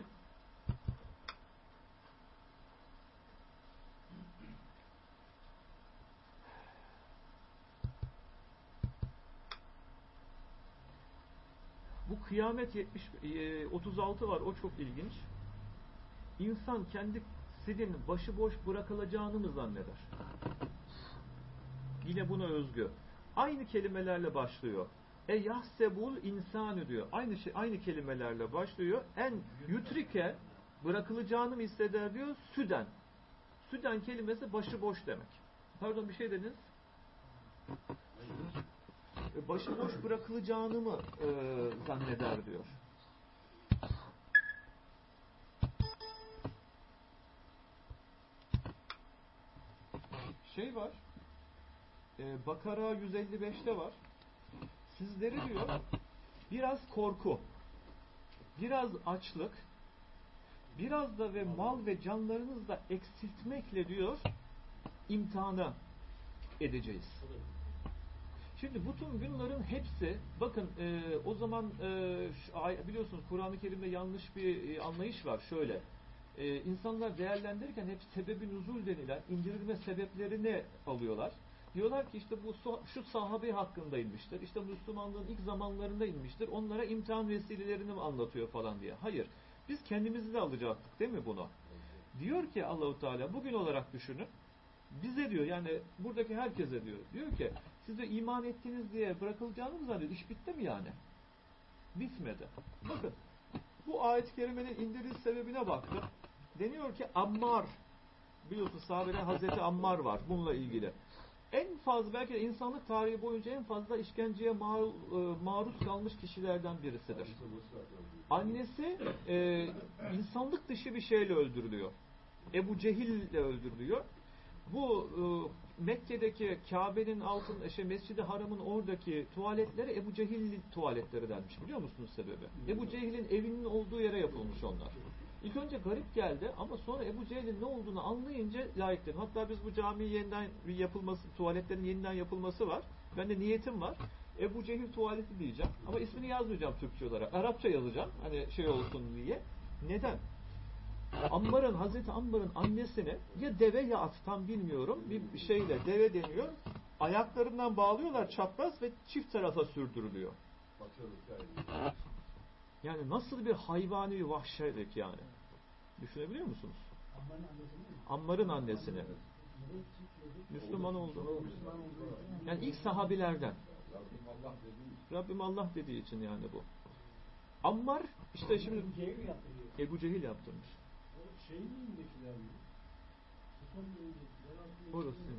Bu Kıyamet 36 var. O çok ilginç. İnsan kendisinin başıboş bırakılacağını mı zanneder? Yine buna özgü. Aynı kelimelerle başlıyor. Yahsebul insanı diyor. Aynı kelimelerle başlıyor. En yutrike bırakılacağını mı hisseder diyor. Süden. Süden kelimesi başıboş demek. Pardon bir şey dediniz. Başıboş bırakılacağını mı zanneder diyor. Şey var. Bakara 155'te var. Sizleri diyor biraz korku, biraz açlık, biraz da ve mal ve canlarınızla eksiltmekle diyor imtihana edeceğiz. Şimdi bütün bunların hepsi bakın o zaman biliyorsunuz Kur'an-ı Kerim'de yanlış bir anlayış var. Şöyle insanlar değerlendirirken hep sebebi nuzul denilen indirilme sebeplerini alıyorlar. Diyorlar ki işte bu şu sahabe hakkında inmiştir. İşte Müslümanlığın ilk zamanlarında inmiştir. Onlara imtihan vesilelerini mi anlatıyor falan diye. Hayır. Biz kendimizi de alacaktık değil mi bunu? Diyor ki Allahu Teala bugün olarak düşünün. Bize diyor yani buradaki herkese diyor. Diyor ki siz de iman ettiniz diye bırakılacağını mı zannediyor? İş bitti mi yani? Bitmedi. Bakın bu ayet-i kerimenin indiriliş sebebine baktım. Deniyor ki Ammar, biliyorsunuz sahabeden Hazreti Ammar var bununla ilgili. En fazla belki de insanlık tarihi boyunca en fazla işkenceye maruz kalmış kişilerden birisidir. Annesi insanlık dışı bir şeyle öldürülüyor. Ebu Cehil ile öldürülüyor. Bu Mekke'deki Kabe'nin altında Mescid-i Haram'ın oradaki tuvaletleri Ebu Cehil tuvaletleri denmiş. Biliyor musunuz sebebi? Ebu Cehil'in evinin olduğu yere yapılmış onlar. İlk önce garip geldi ama sonra Ebu Cehil'in ne olduğunu anlayınca layıktır. Hatta biz bu caminin yeniden yapılması, tuvaletlerin yeniden yapılması var. Ben de niyetim var. Ebu Cehil tuvaleti diyeceğim. Ama ismini yazmayacağım Türkçe olarak. Arapça yazacağım. Hani şey olsun diye. Neden? Hazreti Ammar'ın annesini ya deve ya at tam bilmiyorum bir şeyle deve deniyor. Ayaklarından bağlıyorlar çapraz ve çift tarafa sürdürülüyor. Yani nasıl bir hayvani bir vahşetlik yani. Düşünebiliyor musunuz? Ammar'ın annesini. Müslüman oldu. Yani ilk sahabilerden. Rabbim Allah dediği için yani bu. Ammar işte şimdi Ebu Cehil yaptırmış. Şey miyindekiler mi? Orasıymış.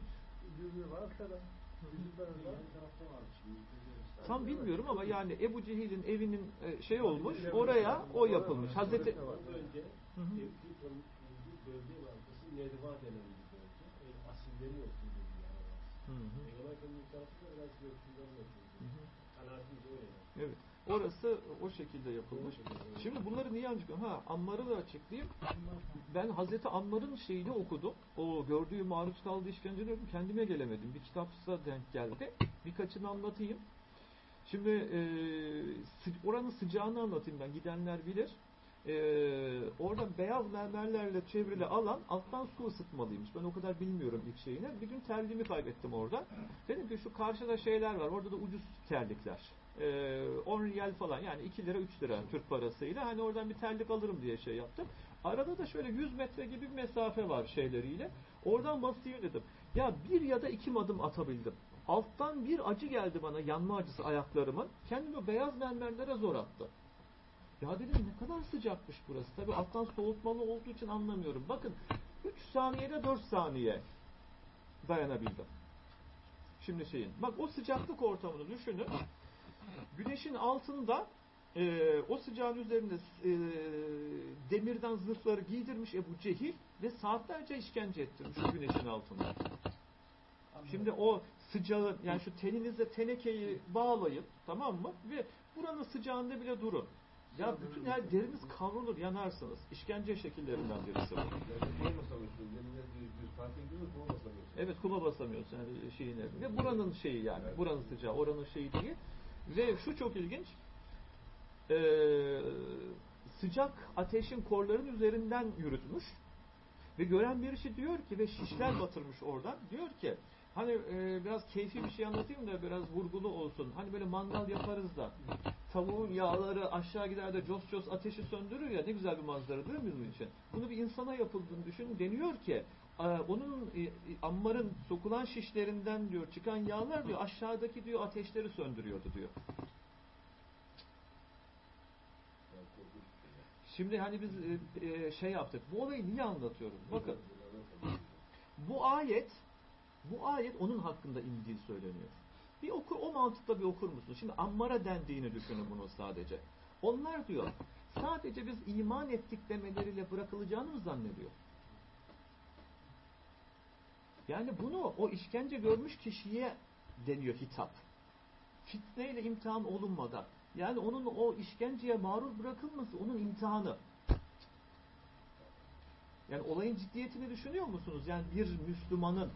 Tam Tam bilmiyorum ama yani Ebu Cehil'in evinin şey olmuş, oraya o yapılmış. Hazreti bölge var. Burası Nedva denen bir bölge. Asillerin oturduğu bir yer orası. Peygamber Efendimiz tarafında biraz göçmenlerin oturduğu. Kanaatimce öyle yani. Evet. Orası o şekilde yapılmış. Şimdi bunları niye anlatıyorum? Ammar'ı da açıklayayım. Ben Hazreti Ammar'ın şeyini okudum. O gördüğü maruz kaldığı işkenceleri kendime gelemedim. Bir kitapsa denk geldi. Birkaçını anlatayım. Şimdi oranın sıcağını anlatayım ben. Gidenler bilir. Orada beyaz mermerlerle çevrili alan alttan su ısıtmalıymış. Ben o kadar bilmiyorum ilk şeyini. Bir gün terliğimi kaybettim orada. Dedim ki şu karşıda şeyler var. Orada da ucuz terlikler. 10 riyal falan yani 2 lira 3 lira Türk parasıyla. Hani oradan bir terlik alırım diye şey yaptım. Arada da şöyle 100 metre gibi bir mesafe var şeyleriyle. Oradan basayım dedim. Ya 1 ya da 2 adım atabildim. Alttan bir acı geldi bana, yanma acısı ayaklarımın. Kendimi o beyaz mermerlere zor attı. Ya dedim ne kadar sıcakmış burası. Tabii alttan soğutmalı olduğu için anlamıyorum. Bakın 3 saniyede 4 saniye dayanabildim. Şimdi bak o sıcaklık ortamını düşünün. Güneşin altında o sıcağın üzerinde demirden zırhları giydirmiş Ebu Cehil ve saatlerce işkence ettirmiş o güneşin altında. Şimdi o sıcağı yani şu teninizle tenekeyi bağlayın, tamam mı? Ve buranın sıcağında bile durun. Ya bütün her deriniz kavrulur, yanarsınız. İşkence şekillerinden birisi bu. Evet, kuma basamıyorsun yani şeyine. Ve buranın şeyi yani, buranın sıcağı, oranın şeyi değil. Ve şu çok ilginç. Sıcak ateşin korların üzerinden yürütmüş. Ve gören birisi diyor ki ve şişler batırmış oradan. Diyor ki hani biraz keyfi bir şey anlatayım da biraz vurgulu olsun. Hani böyle mangal yaparız da tavuğun yağları aşağı gider de cos cos ateşi söndürür ya, ne güzel bir manzara değil mi bizim için? Bunu bir insana yapıldığını düşün. Deniyor ki onun Ammar'ın sokulan şişlerinden diyor çıkan yağlar diyor aşağıdaki diyor ateşleri söndürüyordu diyor. Şimdi hani biz şey yaptık. Bu olayı niye anlatıyorum? Bakın. Bu ayet onun hakkında indiği söyleniyor. Bir okur, o mantıkla bir okur musunuz? Şimdi Ammar'a dendiğini düşünün bunu sadece. Onlar diyor, sadece biz iman ettik demeleriyle bırakılacağını mı zannediyor? Yani bunu o işkence görmüş kişiye deniyor hitap. Fitneyle imtihan olunmadan. Yani onun o işkenceye maruz bırakılması onun imtihanı. Yani olayın ciddiyetini düşünüyor musunuz? Yani bir Müslümanın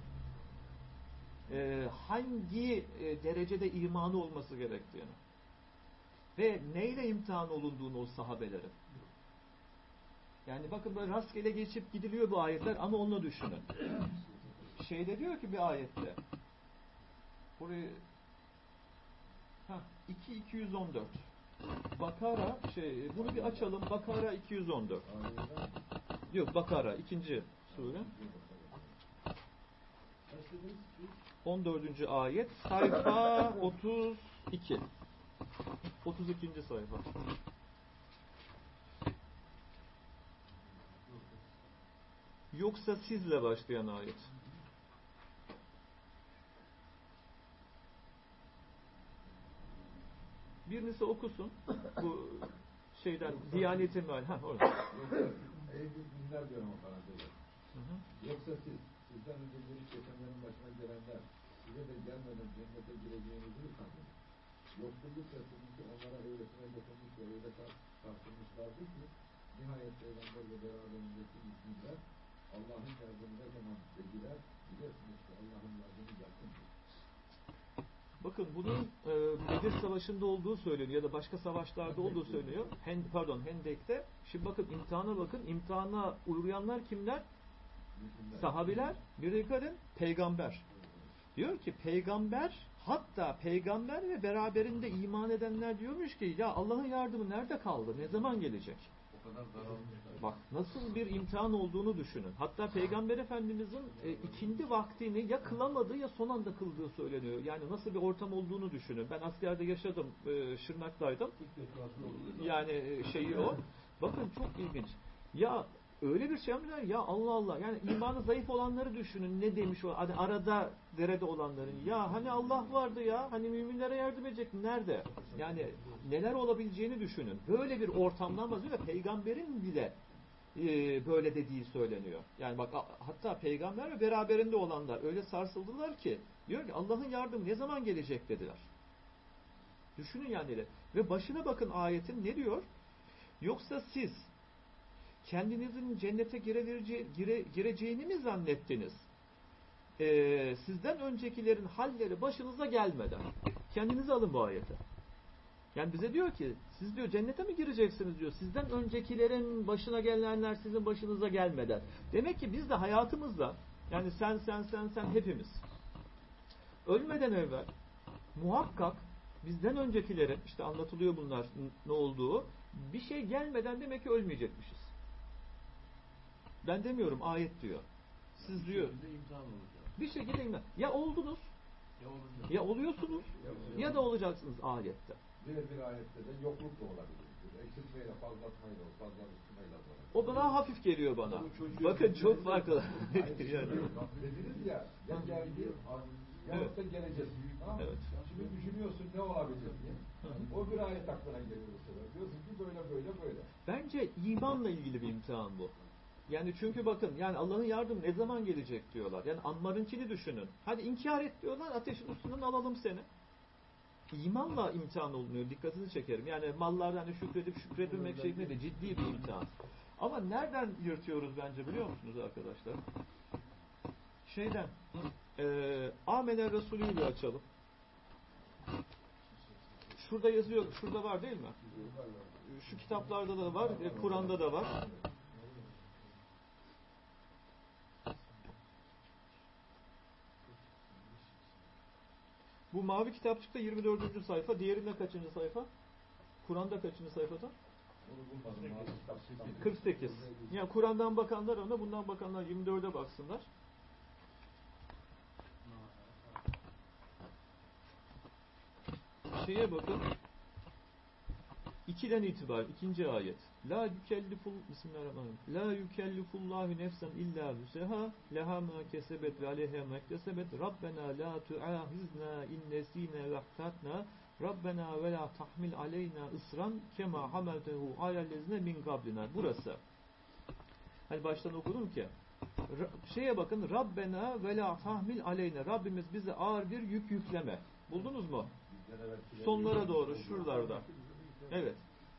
hangi derecede imanı olması gerektiğini ve neyle imtihan olunduğunu o sahabelerin. Yani bakın böyle rastgele geçip gidiliyor bu ayetler ama onunla düşünün. Şeyde diyor ki bir ayette burayı 2.214 Bakara bunu bir açalım. Bakara 214. Yok, Bakara 2. sure. 14. ayet sayfa 32. 32. sayfa. Yoksa sizle başlayan ayet. Birisi okusun. Bu şeyden Diyanet'in var. Orada. Ey müminler diyorum o parantezi. Yoksa sizden önce gelip geçenlerin başına gelenler size de gelmeden cennete gireceğinizi mi sandınız? Yoksulluk ve sıkıntı onlara öylesine dokunmuş ve öyle tartılmışlardı ki nihayet Peygamberle beraberindeki müminler Allah'ın yardımı ne zaman dediler, bilirsiniz ki Allah'ın yardımı yakındır. Bakın bunun Bedir Savaşı'nda olduğu söyleniyor ya da başka savaşlarda olduğu söyleniyor. Hendek'te. Şimdi bakın imtihana bakın. İmtihana uğrayanlar kimler? Sahabiler. Bir dikkat edin. Peygamber. Diyor ki peygamber, hatta peygamber ve beraberinde iman edenler diyormuş ki ya Allah'ın yardımı nerede kaldı? Ne zaman gelecek? O kadar daralmışlar. Bak nasıl bir imtihan olduğunu düşünün. Hatta Peygamber Efendimizin ikindi vaktini ya kılamadığı ya son anda kıldığı söyleniyor. Yani nasıl bir ortam olduğunu düşünün. Ben askerde yaşadım. Şırnak'taydım. Yani şeyi o. Bakın çok ilginç. Ya öyle bir şey yapmışlar ya Allah Allah. Yani imanı zayıf olanları düşünün. Ne demiş o? Hani arada derede olanların. Ya hani Allah vardı ya. Hani müminlere yardım edecek. Nerede? Yani neler olabileceğini düşünün. Böyle bir ortamdan bahsediyor ve peygamberin bile böyle dediği söyleniyor. Yani bak hatta peygamber ve beraberinde olanlar öyle sarsıldılar ki diyor ki Allah'ın yardımı ne zaman gelecek dediler. Düşünün yani. Ve başına bakın ayetin ne diyor? Yoksa siz kendinizin cennete gireceğini mi zannettiniz? Sizden öncekilerin halleri başınıza gelmeden. Kendinize alın bu ayeti. Yani bize diyor ki siz diyor cennete mi gireceksiniz diyor. Sizden öncekilerin başına gelenler sizin başınıza gelmeden. Demek ki biz de hayatımızda yani sen hepimiz ölmeden evvel muhakkak bizden öncekilerin işte anlatılıyor bunlar ne olduğu bir şey gelmeden demek ki ölmeyecekmişiz. Ben demiyorum ayet diyor. Siz diyor. Bir şekilde imtihan. Ya oldunuz ya oluyorsunuz ya da olacaksınız ayette. Diğer bir ayette de yokluk da olabilir. Eksiltmeyle, fazlatmayla, fazlatmayla olabilir. O daha hafif geliyor bana. Bakın çok farklı. Yani. Dediniz ya, ben geldim, yarın da geleceğiz. Tamam. Evet. Şimdi düşünüyorsun ne olabilir diye. O bir ayet aklına geliyor bu sefer. Diyorsun ki böyle. Bence imanla ilgili bir imtihan bu. Yani çünkü bakın yani Allah'ın yardımı ne zaman gelecek diyorlar. Yani Ammar'ınkini düşünün. Hadi inkar et diyorlar ateşin üstünden alalım seni. İmanla imtihan olunuyor. Dikkatini çekerim. Yani mallardan hani şükredilmek şeklinde de ciddi bir imtihan. Ama nereden yırtıyoruz bence biliyor musunuz arkadaşlar? Şeyden Amener Resulü'yü bir açalım. Şurada yazıyor. Şurada var değil mi? Şu kitaplarda da var. Kur'an'da da var. Bu mavi kitapçıkta 24. sayfa. Diğerinde kaçıncı sayfa? Kur'an'da kaçıncı sayfada? 48. Yani Kur'an'dan bakanlar ona, bundan bakanlar 24'e baksınlar. Şeye bakın. 2'den itibaren 2. ayet. Bismillahirrahmanirrahim. La yukellifullahu nefsen illa vüseha leha ma kesebet ve aleyha ma kesebet Rabbena la tuahizna in nesina ve ahtatna Rabbena ve la tahmil aleyna ısran kema hameltehu alellezine min qablina. Burası. Hani baştan okudum ki şeye bakın Rabbena ve la tahmil aleyna. Rabbimiz bize ağır bir yük yükleme. Buldunuz mu? Sonlara doğru şuralarda. Evet.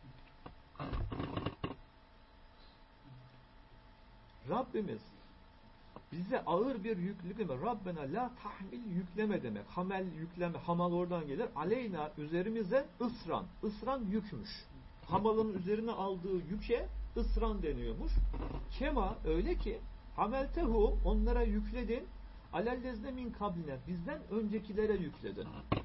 Rabbimiz bize ağır bir yük yükleme. Rabbena la tahmil yükleme demek. Hamel yükleme. Hamal oradan gelir. Aleyna üzerimize ısran. Isran yükmüş. Hamalın üzerine aldığı yüke ısran deniyormuş. Kema öyle ki hameltehu onlara yükledin. Alellezne min kabline bizden öncekilere yükledin.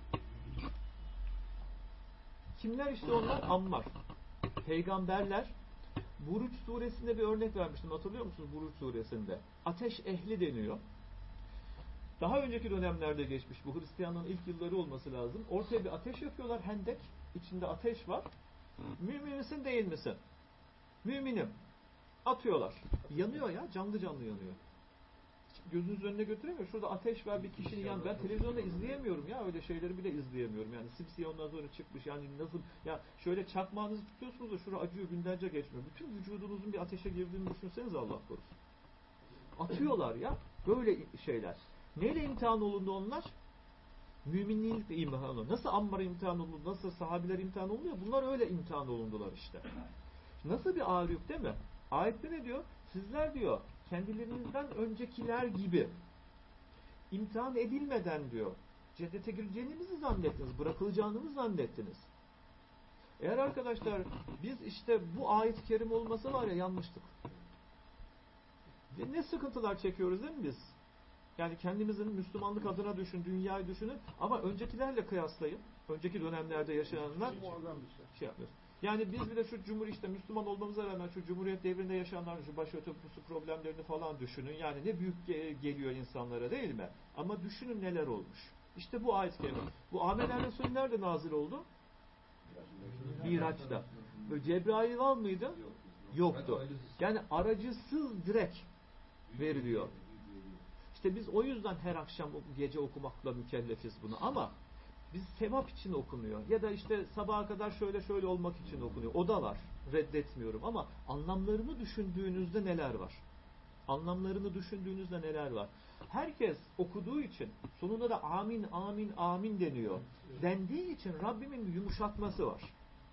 Kimler işte onlar? Ammar. Peygamberler. Buruç suresinde bir örnek vermiştim. Hatırlıyor musunuz Buruç suresinde? Ateş ehli deniyor. Daha önceki dönemlerde geçmiş. Bu Hristiyanlığın ilk yılları olması lazım. Ortaya bir ateş yakıyorlar. Hendek. İçinde ateş var. Mümin misin değil misin? Müminim. Atıyorlar. Yanıyor ya. Canlı yanıyor. Gözünüz önüne götüremiyor. Şurada ateş var bir kişinin yan. Ben televizyonda izleyemiyorum ya. Öyle şeyleri bile izleyemiyorum. Yani simsiyah ondan sonra çıkmış. Yani nasıl ya şöyle çakmağınızı tutuyorsunuz da şura acıyor günlerce geçmiyor. Bütün vücudunuzun bir ateşe girdiğini düşünsenize Allah korusun. Atıyorlar ya. Böyle şeyler. Neyle imtihan olundu onlar? Müminlikle imtihan olundu. Nasıl Ammar imtihan olundu? Nasıl sahabiler imtihan oluyor? Bunlar öyle imtihan olundular işte. Nasıl bir ağır yük değil mi? Ayette ne diyor? Sizler diyor kendilerinizden öncekiler gibi imtihan edilmeden diyor cennete gireceğinizi zannettiniz, bırakılacağınızı zannettiniz. Eğer arkadaşlar biz işte bu ayet-i kerime olmasa var ya yanmıştık. Ne sıkıntılar çekiyoruz değil mi biz? Yani kendimizin Müslümanlık adına düşün, dünyayı düşünün ama öncekilerle kıyaslayın. Önceki dönemlerde yaşayanlar şey yapmıyor. Yani biz bile şu işte Müslüman olmamıza rağmen şu Cumhuriyet devrinde yaşayanlar şu başörtüsü problemlerini falan düşünün. Yani ne büyük geliyor insanlara değil mi? Ama düşünün neler olmuş. İşte bu ayet-i kerime. Bu Amener Resulü nerede nazil oldu? Miraç'ta. Böyle Cebrail var mıydı? Yoktu. Yani aracısız direkt veriliyor. İşte biz o yüzden her akşam gece okumakla mükellefiz bunu ama Biz sevap için okunuyor. Ya da işte sabaha kadar şöyle şöyle olmak için okunuyor. O da var. Reddetmiyorum ama anlamlarını düşündüğünüzde neler var? Anlamlarını düşündüğünüzde neler var? Herkes okuduğu için sonunda da amin amin amin deniyor. Dendiği için Rabbimin bir yumuşatması var.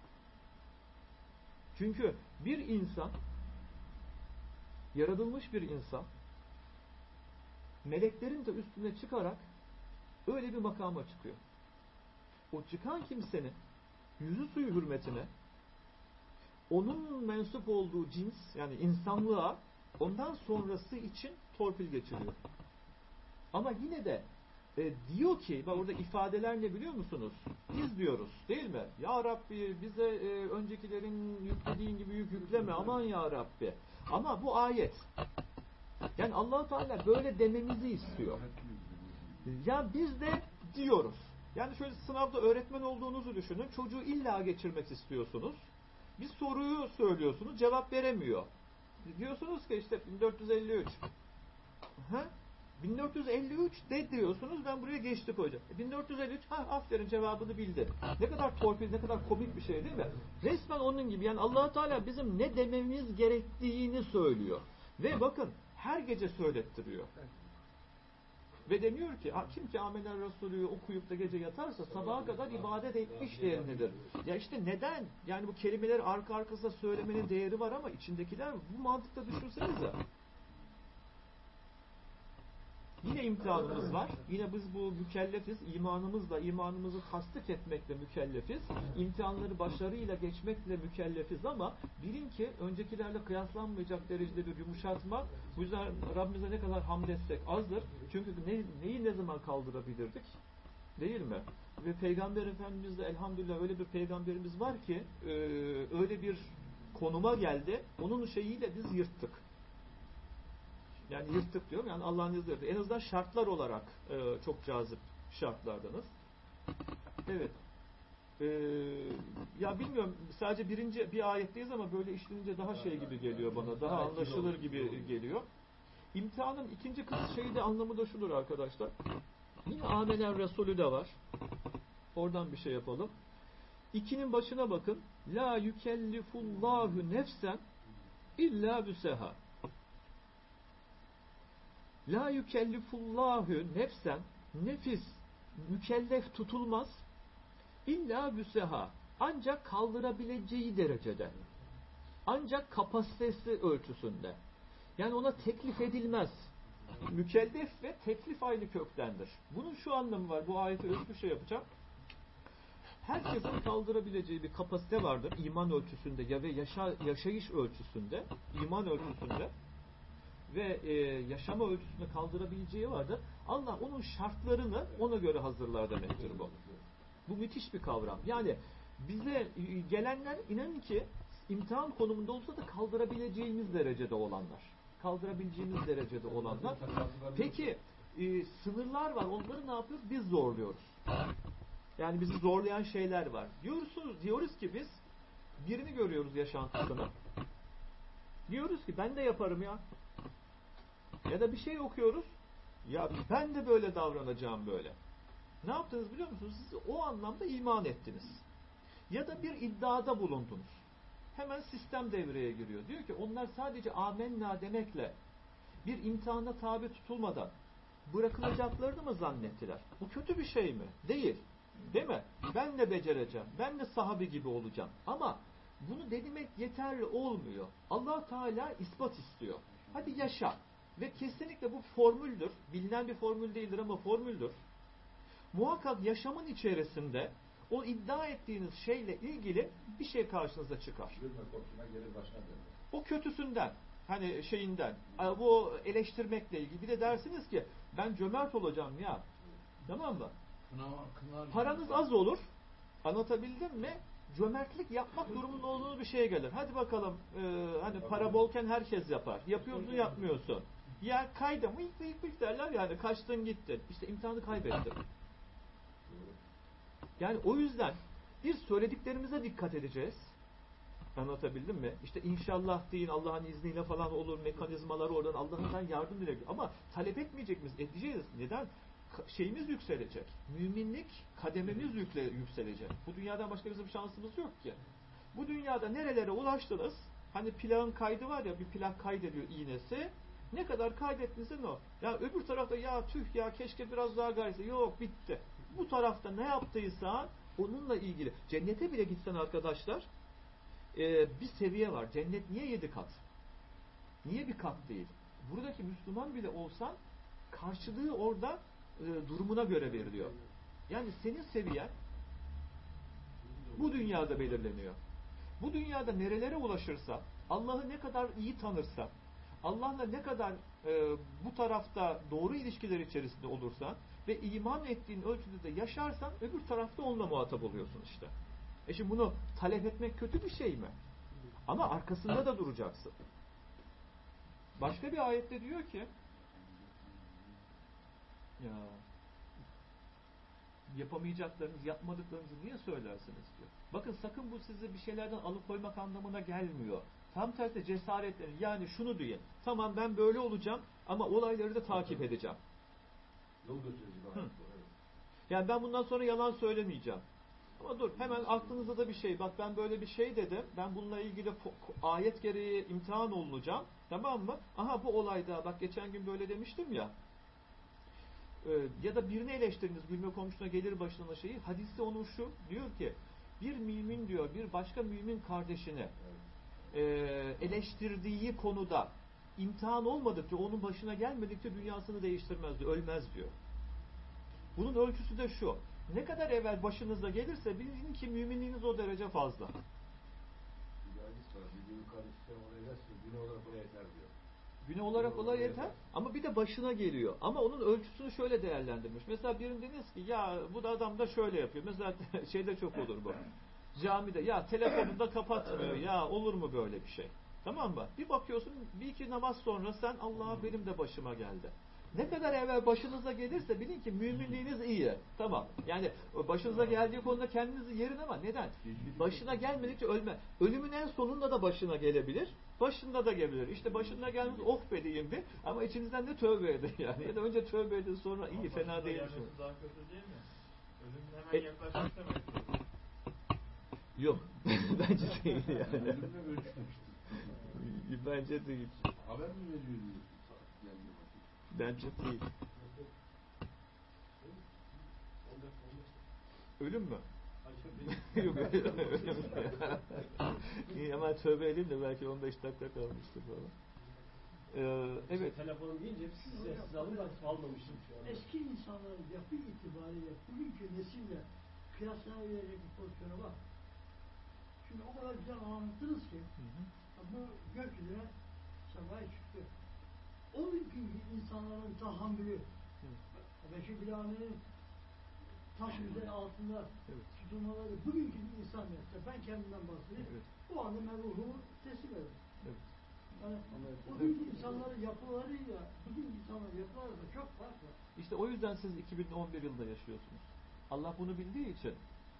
Çünkü bir insan, yaratılmış bir insan, meleklerin de üstüne çıkarak öyle bir makama çıkıyor. O çıkan kimsenin yüzü suyu hürmetine, onun mensup olduğu cins, yani insanlığa, ondan sonrası için torpil geçiriyor. Ama yine de diyor ki, bak orada ifadeler ne biliyor musunuz? Biz diyoruz, değil mi? Ya Rabbi bize öncekilerin yüklediğin gibi yük yükleme, aman ya Rabbi. Ama bu ayet. Yani Allah Teala böyle dememizi istiyor. Ya biz de diyoruz. Yani şöyle sınavda öğretmen olduğunuzu düşünün. Çocuğu illa geçirmek istiyorsunuz. Bir soruyu söylüyorsunuz, cevap veremiyor. Diyorsunuz ki işte 1453. Ha? 1453 de diyorsunuz, ben buraya geçtik hocam. 1453, aferin cevabını bildi. Ne kadar torpil, ne kadar komik bir şey değil mi? Resmen onun gibi. Yani Allah Teala bizim ne dememiz gerektiğini söylüyor. Ve bakın her gece söylettiriyor. Ve deniyor ki kim ki Amener Resulü'yü okuyup da gece yatarsa sabaha kadar ibadet etmiş değerindedir. Ya işte neden? Yani bu kelimeleri arka arkasına söylemenin değeri var ama içindekiler bu mantıkla düşünsenize. Yine imtihanımız var. Yine biz bu mükellefiz. İmanımızı tasdik etmekle mükellefiz. İmtihanları başarıyla geçmekle mükellefiz ama bilin ki öncekilerle kıyaslanmayacak derecede bir yumuşatma. Bu yüzden Rabbimize ne kadar hamd etsek azdır. Çünkü neyi ne zaman kaldırabilirdik? Değil mi? Ve Peygamber Efendimiz de elhamdülillah öyle bir peygamberimiz var ki öyle bir konuma geldi. Onun şeyiyle biz yırttık. Yani yırttık diyorum. Yani Allah'ın izniyle. En azından şartlar olarak çok cazip şartlardanız. Evet. Ya bilmiyorum. Sadece bir ayetteyiz ama böyle işlenince daha şey gibi geliyor bana. Daha anlaşılır gibi geliyor. İmtihanın ikinci şeyi de anlamı da şudur arkadaşlar. Yine Amener Resulü de var. Oradan bir şey yapalım. 2'nin başına bakın. La yükellifullahu nefsen illa büseha. La yükellifullahu nefsen, nefis mükellef tutulmaz illa büseha, ancak kaldırabileceği derecede, ancak kapasitesi ölçüsünde. Yani ona teklif edilmez. Mükellef ve teklif aynı köktendir. Bunun şu anlamı var. Bu ayete özgü şey yapacağım. Herkesin kaldırabileceği bir kapasite vardır. İman ölçüsünde ya ve yaşayış ölçüsünde, iman ölçüsünde ve yaşama ölçüsünde kaldırabileceği vardır. Allah onun şartlarını ona göre hazırlar demektir bu. Bu müthiş bir kavram. Yani bize gelenler inanın ki imtihan konumunda olsa da kaldırabileceğimiz derecede olanlar. Kaldırabileceğimiz derecede olanlar. Peki sınırlar var. Onları ne yapıyoruz? Biz zorluyoruz. Yani bizi zorlayan şeyler var. Diyoruz ki biz birini görüyoruz yaşantısını. Diyoruz ki ben de yaparım ya. Ya da bir şey okuyoruz. Ya ben de böyle davranacağım böyle. Ne yaptınız biliyor musunuz? Siz o anlamda iman ettiniz. Ya da bir iddiada bulundunuz. Hemen sistem devreye giriyor. Diyor ki onlar sadece amenna demekle bir imtihana tabi tutulmadan bırakılacaklarını mı zannettiler? Bu kötü bir şey mi? Değil. Değil mi? Ben de becereceğim. Ben de sahabi gibi olacağım. Ama bunu denemek yeterli olmuyor. Allah Teala ispat istiyor. Hadi yaşa. Ve kesinlikle bu formüldür. Bilinen bir formül değildir ama formüldür. Muhakkak yaşamın içerisinde o iddia ettiğiniz şeyle ilgili bir şey karşınıza çıkar. O kötüsünden, hani şeyinden, bu eleştirmekle ilgili. Bir de dersiniz ki ben cömert olacağım ya. Tamam mı? Paranız az olur. Anlatabildim mi? Cömertlik yapmak durumunda olduğunuz bir şeye gelir. Hadi bakalım hani para bolken herkes yapar. Yapıyorsun yapmıyorsun. Ya kayda mı ilk derler yani kaçtın gittin. İşte imtihanı kaybettin. Yani o yüzden bir söylediklerimize dikkat edeceğiz. Anlatabildim mi? İşte inşallah deyin Allah'ın izniyle falan olur mekanizmaları oradan Allah'tan yardım dileyin. Ama talep etmeyecek miyiz? Edeceğiz. Neden? şeyimiz yükselecek. Müminlik kadememiz yükselecek. Bu dünyadan başka bizim şansımız yok ki. Bu dünyada nerelere ulaştınız? Hani plağın kaydı var ya, bir plak kaydediyor iğnesi. Ne kadar kaydettinizin o. Ya öbür tarafta ya tüh ya keşke biraz daha gayse. Yok, bitti. Bu tarafta ne yaptıysan onunla ilgili. Cennete bile gitsen arkadaşlar bir seviye var. Cennet niye 7 kat? Niye bir kat değil? Buradaki Müslüman bile olsan karşılığı orada durumuna göre veriliyor. Yani senin seviyen bu dünyada belirleniyor. Bu dünyada nerelere ulaşırsa, Allah'ı ne kadar iyi tanırsa, Allah'la ne kadar bu tarafta doğru ilişkiler içerisinde olursan ve iman ettiğin ölçüde de yaşarsan öbür tarafta onunla muhatap oluyorsun işte. Şimdi bunu talep etmek kötü bir şey mi? Ama arkasında da duracaksın. Başka bir ayette diyor ki ya yapamayacaklarınız, yapmadıklarınızı niye söylersiniz diyor. Bakın sakın bu sizi bir şeylerden alıkoymak anlamına gelmiyor. Tam tersi cesaretlerin. Yani şunu diyin. Tamam ben böyle olacağım ama olayları da takip edeceğim. Yol gösterici. Yani ben bundan sonra yalan söylemeyeceğim. Ama dur hemen aklınızda da bir şey. Bak ben böyle bir şey dedim. Ben bununla ilgili ayet gereği imtihan olunacağım. Tamam mı? Aha bu olayda bak geçen gün böyle demiştim ya. Ya da birini eleştiriniz, gülme komşuna gelir başına şeyi. Hadiste onun şu diyor ki bir mümin diyor bir başka mümin kardeşini eleştirdiği konuda imtihan olmadıkça onun başına gelmedikçe dünyasını değiştirmez diyor. Ölmez diyor. Bunun ölçüsü de şu. Ne kadar evvel başınıza gelirse bilin ki müminliğiniz o derece fazla. Bir hadis var. Bir gün kardeşler oraya gelsin. Günah olarak oraya yeter diyor. Günah olarak olay yeter ama bir de başına geliyor. Ama onun ölçüsünü şöyle değerlendirmiş. Mesela birindeniz ki ya bu da adam da şöyle yapıyor. Mesela şeyde çok olur bu. Camide ya telefonunu da kapatmıyor. Ya olur mu böyle bir şey? Tamam mı? Bir bakıyorsun bir iki namaz sonra sen Allah benim de başıma geldi. Ne kadar evvel başınıza gelirse bilin ki müminliğiniz iyi. Tamam. Yani başınıza geldiği konuda kendinizi yerin ama neden? Başına gelmedikçe ölme. Ölümün en sonunda da başına gelebilir. Başında da gelebilir. İşte başına gelmiş of be diyeyim bir. Ama içinizden de tövbe edin yani. Ya da önce tövbe edin sonra iyi fena değilmiş. Daha kötü değil mi? Ölüm hemen yaklaşmış demek. Yok. Bence değil yani. Ölümle ölçmemiştim. Bence değil. Haber mi veriyor diyorsun? Bence değil. Ölüm mü? Yok ölüm. İyi hemen tövbe edeyim de belki 15 dakika kalmıştır falan. Evet. Telefonum deyince siz alın da almamışım şu anda. Eski insanların yapı itibariyle bugünkü nesille kıyaslanabilecek bir pozisyona bak. Şimdi o kadar güzel anlattınız ki bu gökyüzüne semaya çıktı. O günkü insanların tahammülü Beşir Bilami'nin taş yüzey altında tutulmaları bugünkü bir insan yapsa ben kendimden bahsedeyim. Evet. O anda ben ruhumu teslim ederim. Evet. Yani o günkü insanların yapılarıyla bugünkü insanların yapıları da çok fark var. İşte o yüzden siz 2011 yılında yaşıyorsunuz. Allah bunu bildiği için.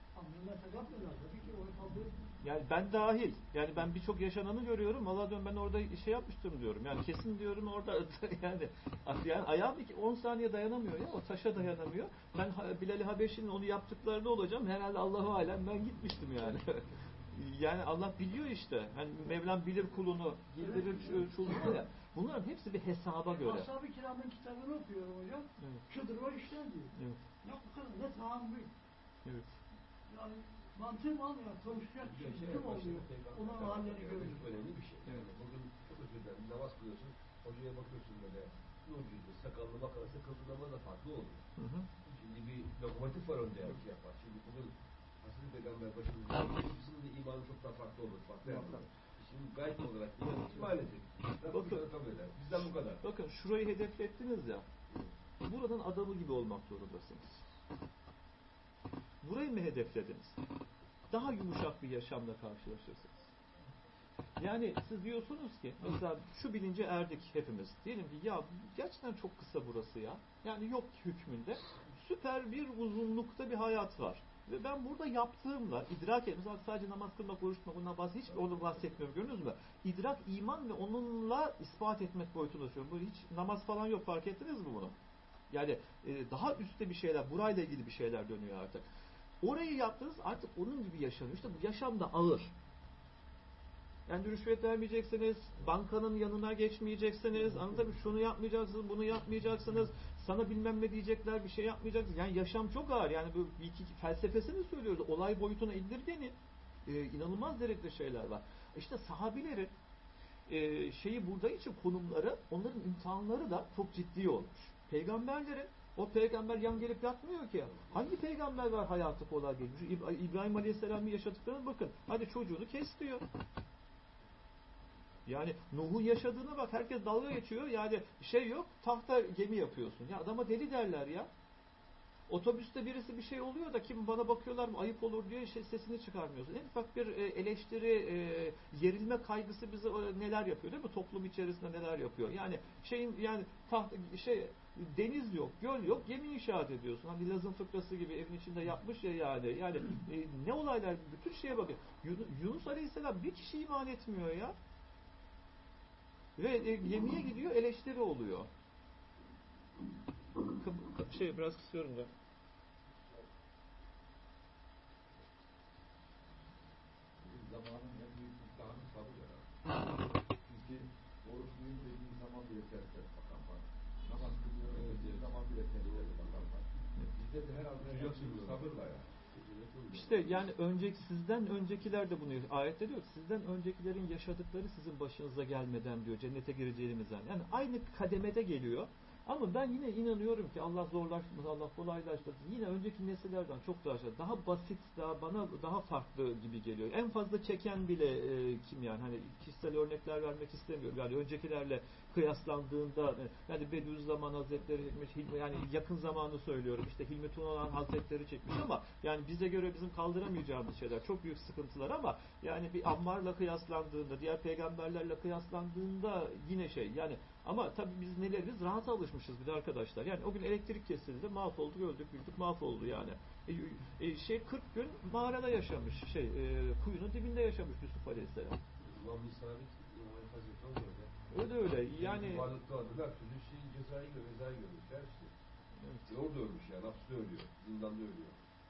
Yani ben dahil. Yani ben birçok yaşananı görüyorum. Vallahi diyorum ben orada şey yapmıştım diyorum. Yani kesin diyorum orada yani ayağım 10 saniye dayanamıyor ya. O taşa dayanamıyor. Ben Bilal-i Habeşi'nin onu yaptıklarını olacağım. Herhalde Allahu alem ben gitmiştim yani. Yani Allah biliyor işte. Yani Mevlam bilir kulunu, bildirir çulunu ya. Bunların hepsi bir hesaba göre. Ashab-ı Kiram'ın kitabını okuyorum hocam. Evet. Kıdırma işten diyor. Evet. Ya bu kadar ne tahammül. Evet. Yani mantığım almıyor. Konuşacak bir şey kim oluyor? Onun hallerini görüyoruz. Önemli bir şey. Evet. Bugün çok özür dilerim. Namaz kılıyorsun. Hocaya bakıyorsun böyle. Nurcuydu, sakallı bakarsa kıldığı namaz da farklı oluyor. Şimdi bir lokomotif var önde yani yapar. Şimdi bugün Hazreti Peygamber başımızda ikisinin de imanı çok daha farklı olur. Farklı yapar. Şimdi gayet olarak iman edecek. Bakın, bizden bu kadar. Bakın şurayı hedeflettiniz ya. Buradan adamı gibi olmak zorundasınız. Burayı mı hedeflediniz? Daha yumuşak bir yaşamla karşılaşırsınız. Yani siz diyorsunuz ki mesela şu bilince erdik hepimiz. Diyelim ki ya gerçekten çok kısa burası ya. Yani yok hükmünde süper bir uzunlukta bir hayat var. Ve ben burada yaptığımla idrak etmem. Sadece namaz kılmak, oruç tutmak, bundan hiç onu bahsetmiyorum. Gördünüz mü? İdrak, iman ve onunla ispat etmek boyutunda söylüyorum. Bu hiç namaz falan yok. Fark ettiniz mi bunu? Yani daha üstte bir şeyler, burayla ilgili bir şeyler dönüyor artık. Orayı yaptınız, artık onun gibi yaşanıyor. İşte bu yaşam da ağır. Yani rüşvet vermeyeceksiniz, bankanın yanına geçmeyeceksiniz, anladın mı? Şunu yapmayacaksınız, bunu yapmayacaksınız, sana bilmem ne diyecekler, bir şey yapmayacaksınız. Yani yaşam çok ağır. Yani bu iki felsefesini söylüyoruz. Olay boyutuna indirgenin. İnanılmaz derecede şeyler var. İşte sahabilerin şeyi burada için konumları, onların imtihanları da çok ciddi olmuş. Peygamberlerin, o peygamber yan gelip yatmıyor ki. Hangi peygamber var hayatı kolay değil? İbrahim Aleyhisselam'ın yaşadıklarına bakın. Hadi çocuğunu kes diyor. Yani Nuh'un yaşadığına bak, herkes dalga geçiyor. Yani şey yok, tahta gemi yapıyorsun. Ya adama deli derler ya. Otobüste birisi bir şey oluyor da kim bana bakıyorlar mı ayıp olur diye sesini çıkarmıyorsun. En ufak bir eleştiri, yerilme kaygısı bize neler yapıyor değil mi? Toplum içerisinde neler yapıyor? Yani deniz yok, göl yok, gemi inşaat ediyorsun. Hani Laz'ın fıkrası gibi evin içinde yapmış ya yani. Yani ne olaylar, bütün şeye bakın. Yunus Aleyhisselam bir kişi iman etmiyor ya. Ve gemiye gidiyor, eleştiri oluyor. Biraz kısıyorum da. Zamanın en büyük imtihanı sabır herhalde. Çünkü oruçluyum dediği zaman bile ters bakan var. Namaz kılıyorum dediği zaman bile ters bakan var. Bizde de herhalde sabırla ya. İşte yani sizden öncekiler de bunu ayette diyor. Sizden öncekilerin yaşadıkları sizin başınıza gelmeden diyor. Cennete gireceğinizden. Yani aynı kademede geliyor. Ama ben yine inanıyorum ki Allah zorlaştırmaz, Allah kolaylaştırır. Yine önceki nesillerden çok daha basit, bana daha farklı gibi geliyor. En fazla çeken bile kim yani? Hani kişisel örnekler vermek istemiyorum. Yani öncekilerle kıyaslandığında yani Bediüzzaman Hazretleri çekmiş, yani yakın zamanı söylüyorum. İşte Hilmi Tunalan Hazretleri çekmiş ama yani bize göre bizim kaldıramayacağımız şeyler. Çok büyük sıkıntılar ama yani bir Ammar'la kıyaslandığında, diğer peygamberlerle kıyaslandığında yine yani ama tabii biz neleriz? Rahat alışmışız bir de arkadaşlar. Yani o gün elektrik kesildi, mahvolduk, öldük, bildik, mahvoldu yani. 40 gün mağarada yaşamış, kuyunun dibinde yaşamış Yusuf Aleyhisselam. İmam-ı Sabit, İmam-ı Hazreti öyle yani. Varlıkta adılar, türlü cezayı görmüşler işte. Evet. Orada ölmüş yani, hapiste ölüyor, zindanda ölüyor.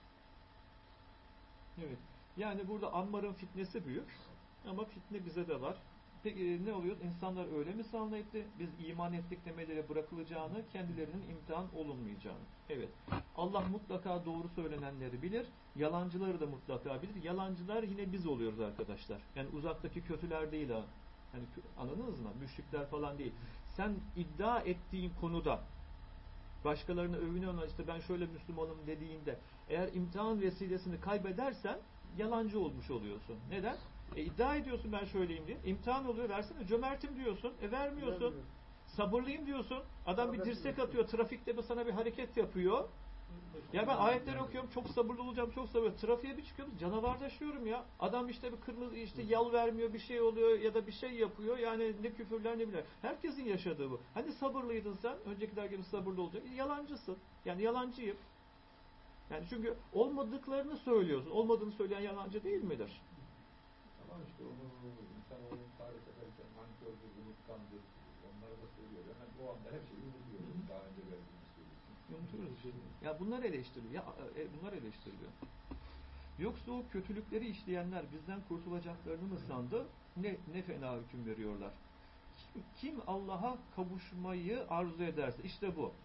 Evet. Yani burada Ammar'ın fitnesi büyük ama fitne bize de var. Peki ne oluyor? İnsanlar öyle mi zannetti? Biz iman ettik demeleri bırakılacağını, kendilerinin imtihan olunmayacağını. Evet. Allah mutlaka doğru söylenenleri bilir. Yalancıları da mutlaka bilir. Yalancılar yine biz oluyoruz arkadaşlar. Yani uzaktaki kötüler değil ha. Yani anladınız mı? Müşrikler falan değil. Sen iddia ettiğin konuda başkalarına övünüyorlar, işte ben şöyle Müslümanım dediğinde eğer imtihan vesilesini kaybedersen yalancı olmuş oluyorsun. Neden? İddia ediyorsun ben şöyleyim diye. İmtihan oluyor, versene. Cömertim diyorsun. Vermiyorsun. Sabırlıyım diyorsun. Adam bir dirsek atıyor. Trafikte sana bir hareket yapıyor. Ya ben ayetleri okuyorum. Çok sabırlı olacağım. Çok sabırlı. Trafiğe bir çıkıyorum. Canavarlaşıyorum ya. Adam işte bir kırmızı yal vermiyor. Bir şey oluyor ya da bir şey yapıyor. Yani ne küfürler ne bilir. Herkesin yaşadığı bu. Hani sabırlıydın sen. Öncekiler gibi sabırlı olacak. Yalancısın. Yani yalancıyım. Yani çünkü olmadıklarını söylüyorsun. Olmadığını söyleyen yalancı değil midir? Ama işte onu tarif ederken nankördür, unutkandır, onları da söylüyor. Hemen o anda her şeyi unutuyoruz. Daha önce verdiğimiz söylüyorsun. Unutuyoruz. Ya bunlar eleştiriliyor. Bunlar eleştiriliyor. Yoksa o kötülükleri işleyenler bizden kurtulacaklarını mı sandı? Ne fena hüküm veriyorlar. Kim Allah'a kavuşmayı arzu ederse, işte bu.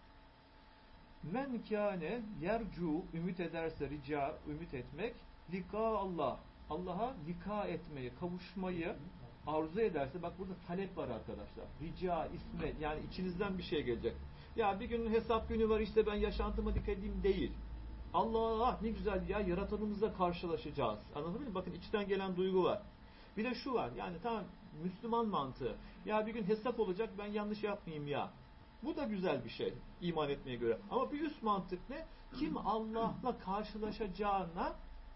Men kâne yercu, ümit ederse, rica, ümit etmek, lika Allah. Allah'a lika etmeyi, kavuşmayı arzu ederse, bak burada talep var arkadaşlar. Rica, ismet, yani içinizden bir şey gelecek. Ya bir gün hesap günü var, işte ben yaşantıma dikkat edeyim değil. Allah ne güzel ya, yaratanımızla karşılaşacağız. Anladın mı? Bakın içten gelen duygu var. Bir de şu var, yani tamam Müslüman mantığı. Ya bir gün hesap olacak, ben yanlış yapmayayım ya. Bu da güzel bir şey iman etmeye göre. Ama bir üst mantık ne? Kim Allah'la karşılaşacağına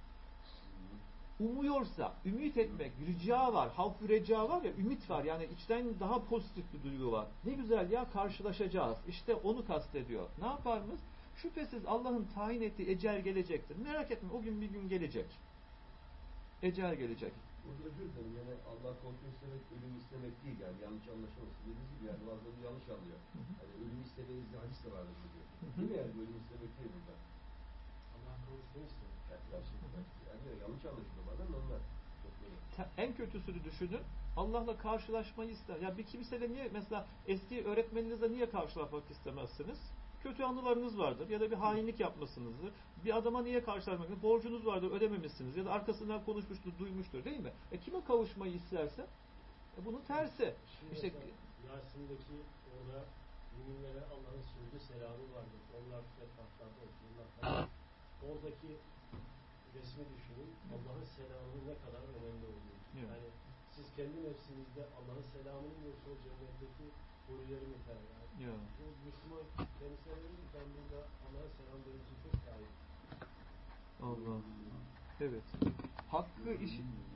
umuyorsa, ümit etmek, rica var, havf-ı reca var ya, ümit var. Yani içten daha pozitif bir duygu var. Ne güzel ya, karşılaşacağız. İşte onu kastediyor. Ne yaparız? Şüphesiz Allah'ın tayin ettiği ecel gelecektir. Merak etme, o gün bir gün gelecek. Ecel gelecek. Burada özür dilerim. Yani Allah korku istemek, ölüm istemek değil. Yani yanlış anlaşılmasın. Dediğiniz gibi yani bazıları yanlış anlıyor. Hani ölüm istemeyiz diye hadis de vardır diyor. Değil mi yani ölüm istemek değil burada? Allah kavuşmayı istiyor. Yani yanlış anlaşılıyor bazen de onlar. En kötüsünü düşünün. Allah'la karşılaşmayı ister. Ya bir kimseyle niye mesela eski öğretmeninizle niye karşılaşmak istemezsiniz? Kötü anılarınız vardır ya da bir hainlik yapmışsınızdır. Bir adama niye karşılaşmak? Borcunuz vardır, ödememişsiniz ya da arkasından konuşmuştur, duymuştur değil mi? Kime kavuşmayı isterse? Bunun tersi. İşte Yasin'deki orada müminlere Allah'ın sözü selamı vardır. Onlar şefkatlarda otururlar. Oradaki resmi düşünün. Allah'ın selamının ne kadar önemli olduğunu. Evet. Yani siz kendi nefsinizde Allah'ın selamının yoksa o cennetteki hurileri mi yani? Evet. Bu Müslüman kendisine verir ki ben burada Allah'ın selam verici çok sahip. Allah. Evet. Hakkı iş...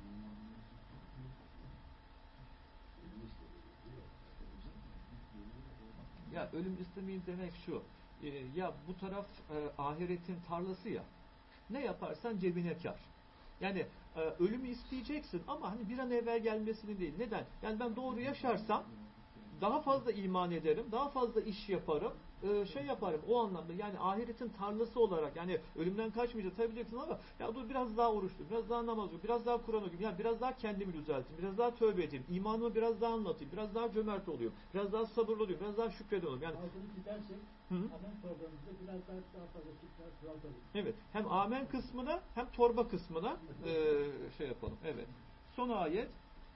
Ya ölüm istemeyin demek şu. Ya bu taraf ahiretin tarlası ya. Ne yaparsan cebine kar. Yani ölümü isteyeceksin ama hani bir an evvel gelmesini değil. Neden? Yani ben doğru yaşarsam daha fazla iman ederim, daha fazla iş yaparım, yaparım o anlamda. Yani ahiretin tarlası olarak yani ölümden kaçmayacağız tabii diyeceksin ama ya dur biraz daha oruç tutayım, biraz daha namaz okuyayım, biraz daha Kur'an okuyayım, yani biraz daha kendimi düzelteyim, biraz daha tövbe edeyim, imanımı biraz daha anlatayım, biraz daha cömert olayım, biraz daha sabırlı olayım, biraz daha şükreden olayım. Yani altını çizersek hemen programımızda biraz daha fazla kural koyalım. Evet. Hem amen kısmına hem torba kısmına yapalım. Evet. Son ayet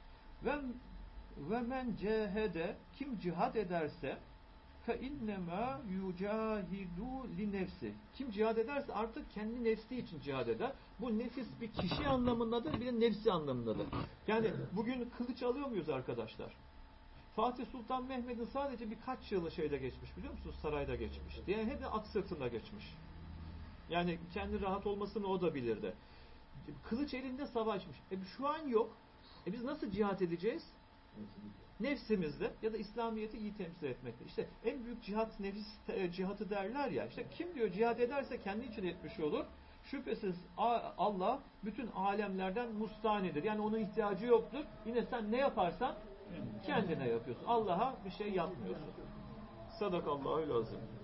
ve men cehede kim cihad ederse fe innema yucahidu li nefsi. Kim cihad ederse artık kendi nefsi için cihad eder. Bu nefis bir kişi anlamındadır, bir de nefsi anlamındadır. Yani bugün kılıç alıyor muyuz arkadaşlar? Fatih Sultan Mehmet'in sadece birkaç yılı şeyde geçmiş biliyor musunuz? Sarayda geçmiş. Yani hep de at sırtında geçmiş. Yani kendi rahat olmasını o da bilirdi. Kılıç elinde savaşmış. Şu an yok. Biz nasıl cihat edeceğiz? Nefsimizle ya da İslamiyet'i iyi temsil etmekle. İşte en büyük cihat nefis cihatı derler ya. İşte kim diyor cihat ederse kendi için etmiş olur. Şüphesiz Allah bütün alemlerden mustanidir. Yani onun ihtiyacı yoktur. Yine sen ne yaparsan kendine yapıyorsun. Allah'a bir şey yapmıyorsun. Sadakallahul azim.